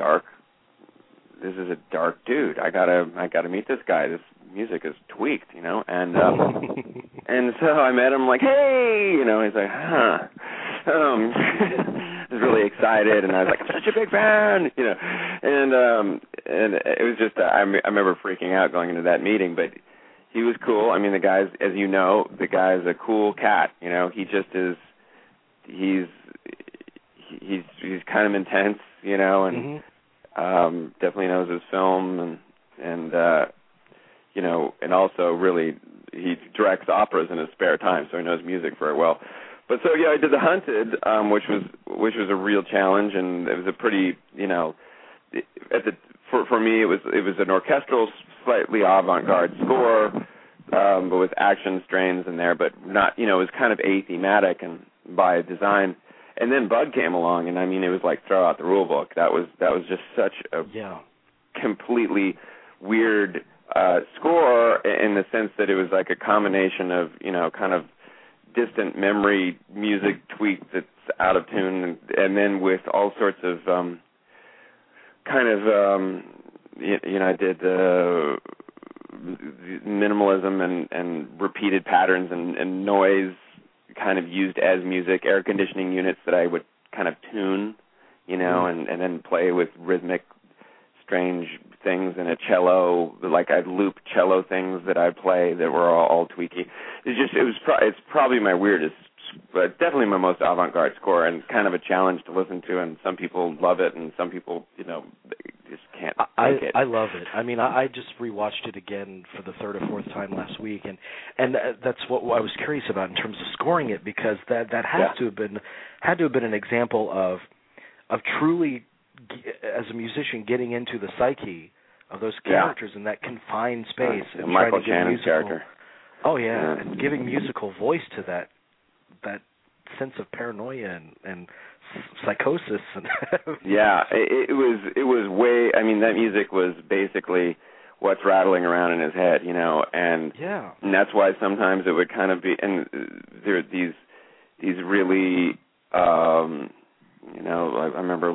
Speaker 1: dark dude. I gotta meet this guy. This music is tweaked, you know." And and so I met him, like, "Hey," you know. He's like, "Huh." I was really excited, and I was like, "I'm such a big fan," you know. And it was just I remember freaking out going into that meeting, but he was cool. I mean, the guy's, as you know, the guy's a cool cat. You know, he just is. He's kind of intense, you know, and definitely knows his film, and you know, and also really he directs operas in his spare time, so he knows music very well. But so yeah, I did The Hunted, which was a real challenge, and it was a pretty, you know, for me it was an orchestral, slightly avant-garde score, but with action strains in there, but not, you know, it was kind of thematic and by design. And then Bug came along, and I mean, it was like throw out the rule book. That was just such a completely weird score in the sense that it was like a combination of, you know, kind of distant memory music tweak that's out of tune, and then with all sorts of you know, I did minimalism and repeated patterns and noise kind of used as music, air conditioning units that I would kind of tune, you know, and then play with rhythmic, strange things, and a cello, like I'd loop cello things that I'd play that were all tweaky. It's probably my weirdest, but definitely my most avant-garde score, and kind of a challenge to listen to, and some people love it, and some people, you know, just can't take it.
Speaker 2: I love it. I mean, I just rewatched it again for the 3rd or 4th time last week, and that's what I was curious about in terms of scoring it, because that had to have been an example of truly, as a musician, getting into the psyche of those characters in that confined space. And
Speaker 1: Michael Shannon's character.
Speaker 2: Oh yeah, and giving musical voice to that sense of paranoia and psychosis. And
Speaker 1: it was way. I mean, that music was basically what's rattling around in his head, you know, and that's why sometimes it would kind of be. And there are these really, you know, I remember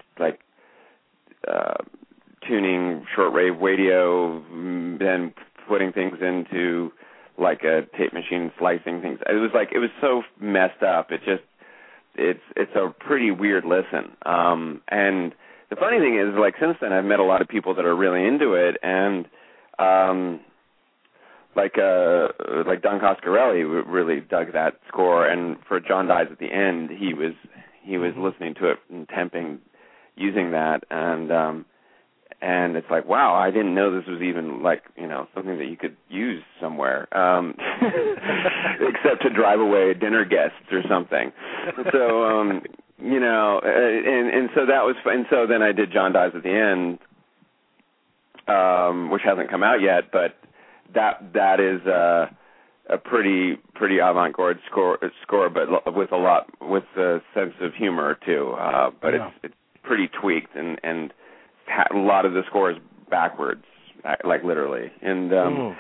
Speaker 1: tuning shortwave radio, then putting things into like a tape machine, slicing things. It was so messed up. It's a pretty weird listen. And the funny thing is, like, since then I've met a lot of people that are really into it, and like Don Coscarelli really dug that score, and for John Dies at the End, he was listening to it and temping using that, and it's like, wow, I didn't know this was even, like, you know, something that you could use somewhere, except to drive away dinner guests or something. So, you know, and so that was, and so then I did John Dies at the End, which hasn't come out yet, but that is a pretty avant-garde score, but with a sense of humor too. But it's pretty tweaked, and a lot of the score is backwards, like literally, and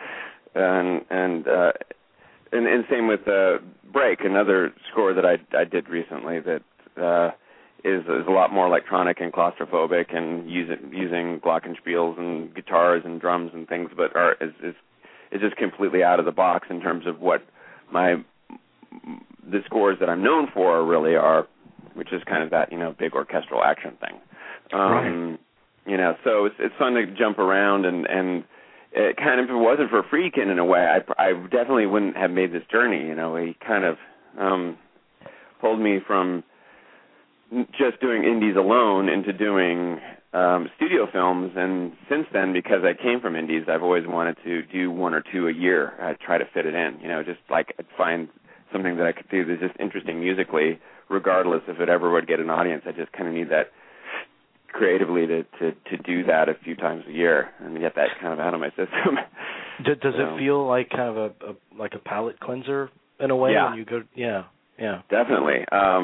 Speaker 1: same with Break, another score that I did recently that is a lot more electronic and claustrophobic, and using glockenspiels and guitars and drums and things, but is just completely out of the box in terms of what the scores that I'm known for really are which is kind of that, big orchestral action thing.
Speaker 2: Right.
Speaker 1: So it's fun to jump around, and it kind of, if it wasn't for Friedkin in a way, I definitely wouldn't have made this journey. He kind of pulled me from just doing indies alone into doing studio films, and since then, because I came from indies, I've always wanted to do 1 or 2 a year. I try to fit it in, just like I'd find something that I could do that's just interesting musically, regardless if it ever would get an audience. I just kind of need that creatively to do that a few times a year and get that kind of out of my system.
Speaker 2: Does it feel like kind of a palate cleanser in a way when you go? Yeah.
Speaker 1: Definitely.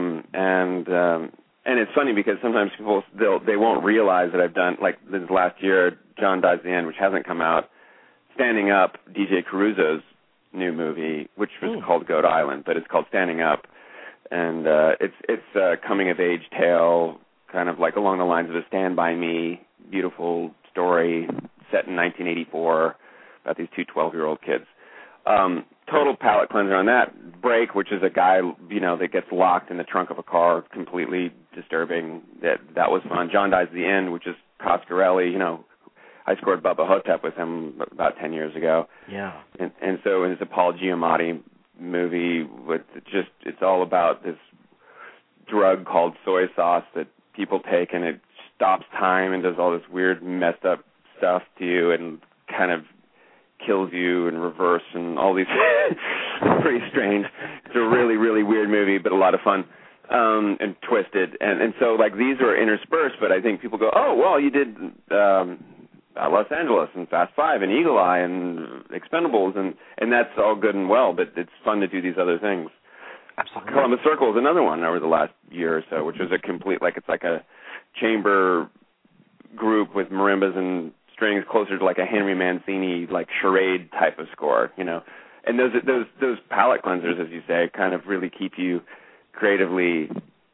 Speaker 1: And it's funny because sometimes people they won't realize that I've done, like this last year, John Dies at the End, which hasn't come out, Standing Up, DJ Caruso's new movie, which was called Goat Island, but it's called Standing Up, and it's a coming of age tale, kind of like along the lines of a Stand By Me, beautiful story set in 1984 about these 2 12-year-old kids. Total palate cleanser on that. Break, which is a guy, that gets locked in the trunk of a car, completely disturbing. That was fun. John Dies at the End, which is Coscarelli, I scored Bubba Hotep with him about 10 years ago.
Speaker 2: Yeah.
Speaker 1: And so it's a Paul Giamatti movie with it's all about this drug called soy sauce that people take, and it stops time and does all this weird messed up stuff to you and kind of kills you in reverse and all these pretty strange. It's a really, really weird movie, but a lot of fun and twisted. And so, like, these are interspersed, but I think people go, oh, well, you did Los Angeles and Fast Five and Eagle Eye and Expendables, and that's all good and well, but it's fun to do these other things.
Speaker 2: Absolutely.
Speaker 1: Columbus Circle is another one over the last year or so, which is a complete, it's like a chamber group with marimbas and strings, closer to like a Henry Mancini, like charade type of score, And those palate cleansers, as you say, kind of really keep you creatively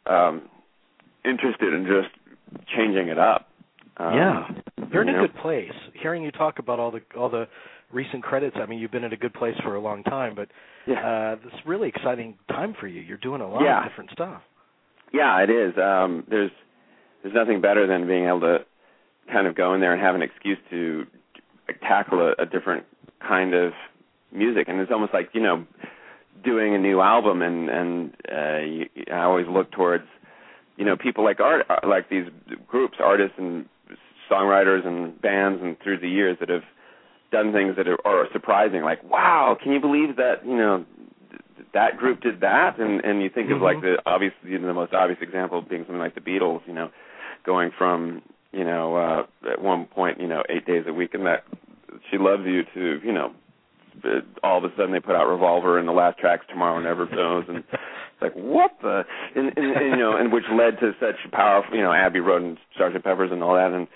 Speaker 1: interested in just changing it up.
Speaker 2: You're in a good place. Hearing you talk about all the recent credits, I mean, you've been in a good place for a long time, but this is a really exciting time for you. You're doing a lot of different stuff. Yeah,
Speaker 1: it is. There's nothing better than being able to kind of go in there and have an excuse to tackle a different kind of music. And it's almost like, doing a new album, and I always look towards, people like these groups, artists and songwriters and bands, and through the years that have done things that are surprising, like, wow, can you believe that, that group did that? And you think of like the most obvious example being something like the Beatles, going from, at one point, 8 days a week and that She Loves You to, all of a sudden they put out Revolver and the last track's Tomorrow Never Knows, and it's like, what the, and which led to such powerful, Abbey Road and Sgt. Pepper's and all that, and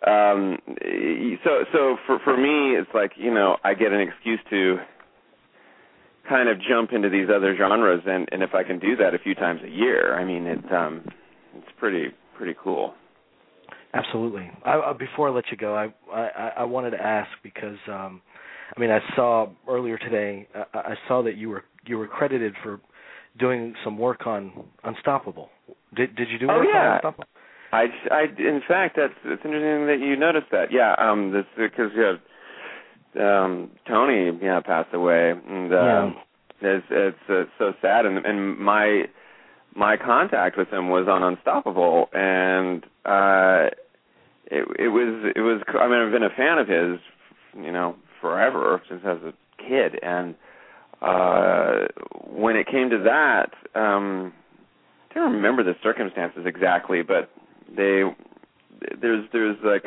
Speaker 1: so for me, it's like, I get an excuse to kind of jump into these other genres, and if I can do that a few times a year, I mean, it's pretty cool.
Speaker 2: Absolutely. Before I let you go, I wanted to ask because, I saw earlier today, I saw that you were credited for doing some work on Unstoppable. Did you do work on Unstoppable?
Speaker 1: I in fact, it's interesting that you noticed that. Yeah, this because Tony passed away, and it's so sad. And my contact with him was on Unstoppable, and it was. I mean, I've been a fan of his, forever, since I was a kid, and when it came to that, I don't remember the circumstances exactly, but there's like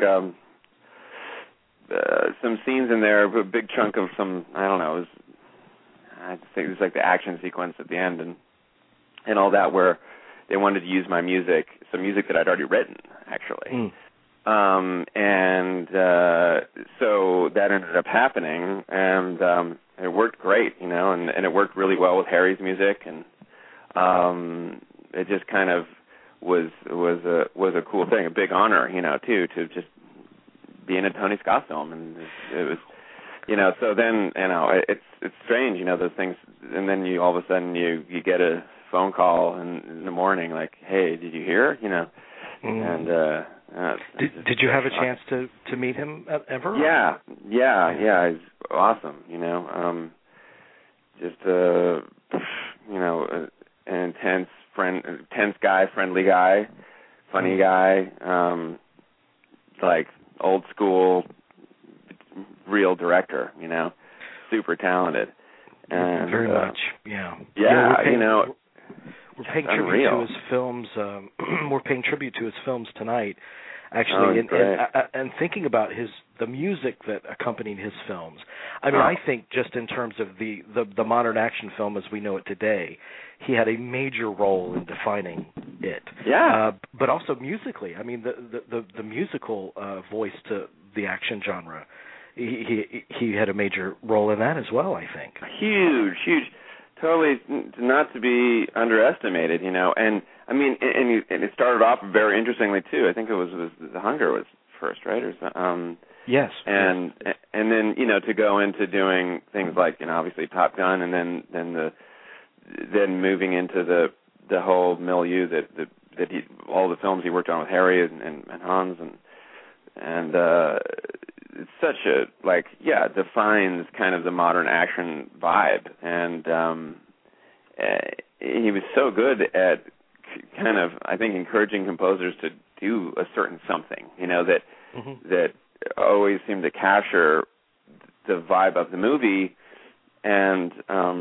Speaker 1: some scenes in there, a big chunk of some, I don't know, I think it was like the action sequence at the end and all that, where they wanted to use my music, some music that I'd already written, actually. So that ended up happening, and it worked great, and it worked really well with Harry's music, and it just kind of was a cool thing, a big honor, too, to just be in a Tony Scott film, and it was, so then, it's strange, those things, and then you all of a sudden you get a phone call in the morning, like, hey, did you hear? You know, and
Speaker 2: did you have a chance to meet him ever?
Speaker 1: Yeah, he's awesome. You know, just you know, an intense guy, friendly guy, funny guy, like old school, real director. You know, super talented. And,
Speaker 2: very much, yeah.
Speaker 1: Yeah, you know,
Speaker 2: we're paying tribute to his films. We're paying tribute to his films tonight, actually, and thinking about the music that accompanied his films. I mean, I think just in terms of the modern action film as we know it today, he had a major role in defining it.
Speaker 1: Yeah.
Speaker 2: But also musically, I mean, the musical voice to the action genre. He had a major role in that as well, I think. Huge.
Speaker 1: Totally not to be underestimated, you know. And I mean, and it started off very interestingly too. I think it was The Hunger was first, right? Or
Speaker 2: yes.
Speaker 1: And then, you know, to go into doing things like, you know, obviously Top Gun, and then moving into the whole milieu that he, all the films he worked on with Harry and Hans and it's such a, like, defines kind of the modern action vibe. And he was so good at kind of, I think, encouraging composers to do a certain something, you know, that always seemed to capture the vibe of the movie. And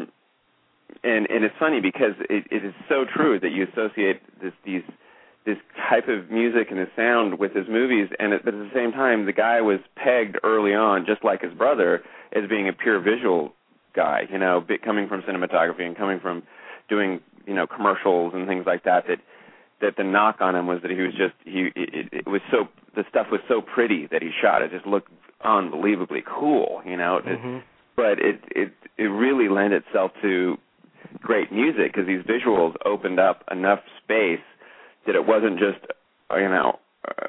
Speaker 1: it's funny because it is so true that you associate this type of music and his sound with his movies, but at the same time, the guy was pegged early on, just like his brother, as being a pure visual guy, you know, coming from cinematography and coming from doing, you know, commercials and things like that the knock on him was that he was just, it was so, the stuff was so pretty that he shot. It just looked unbelievably cool, you know, but it really lent itself to great music because these visuals opened up enough space that it wasn't just, you know,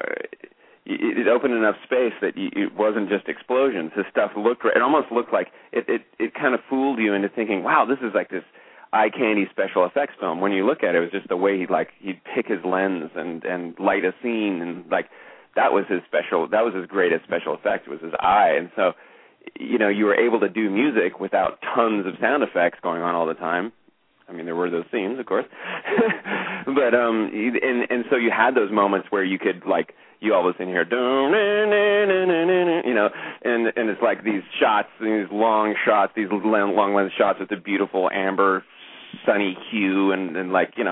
Speaker 1: it opened enough space that it wasn't just explosions. His stuff looked, it almost looked like, it kind of fooled you into thinking, wow, this is like this eye candy special effects film. When you look at it, it was just the way he'd pick his lens and light a scene, and like, that was his greatest special effect, was his eye. And so, you know, you were able to do music without tons of sound effects going on all the time. I mean, there were those scenes, of course, but and so you had those moments where you could, like, you all of a sudden hear, you know, and it's like these shots, these long shots, these long lens shots with the beautiful amber, sunny hue, and like, you know,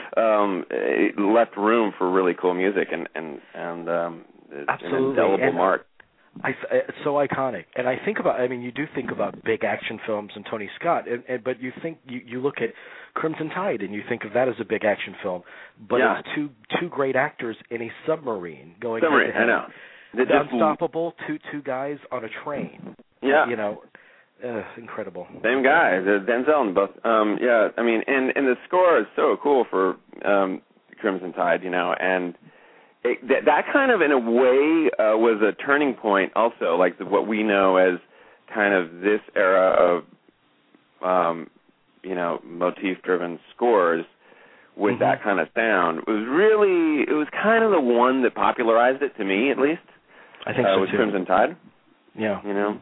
Speaker 1: it left room for really cool music and an indelible mark.
Speaker 2: It's so iconic, and I think about. I mean, you do think about big action films and Tony Scott, but you think you look at Crimson Tide and you think of that as a big action film, but it's two great actors in a submarine going.
Speaker 1: Submarine, I know.
Speaker 2: Unstoppable, two guys on a train.
Speaker 1: Yeah,
Speaker 2: you know, incredible.
Speaker 1: Same guy, Denzel and both. Yeah, I mean, and the score is so cool for Crimson Tide, you know, and. That kind of, in a way, was a turning point also, like what we know as kind of this era of, you know, motif-driven scores with that kind of sound. It was kind of the one that popularized it, to me at least.
Speaker 2: I think so,
Speaker 1: with
Speaker 2: too.
Speaker 1: Crimson Tide.
Speaker 2: Yeah.
Speaker 1: You know?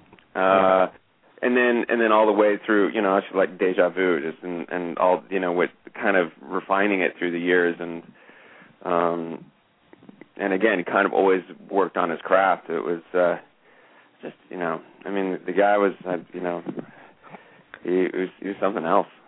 Speaker 1: And then all the way through, you know, actually like Deja Vu, just and all, you know, with kind of refining it through the years and again, he kind of always worked on his craft. It was just, you know, I mean, the guy was, you know, he was something else.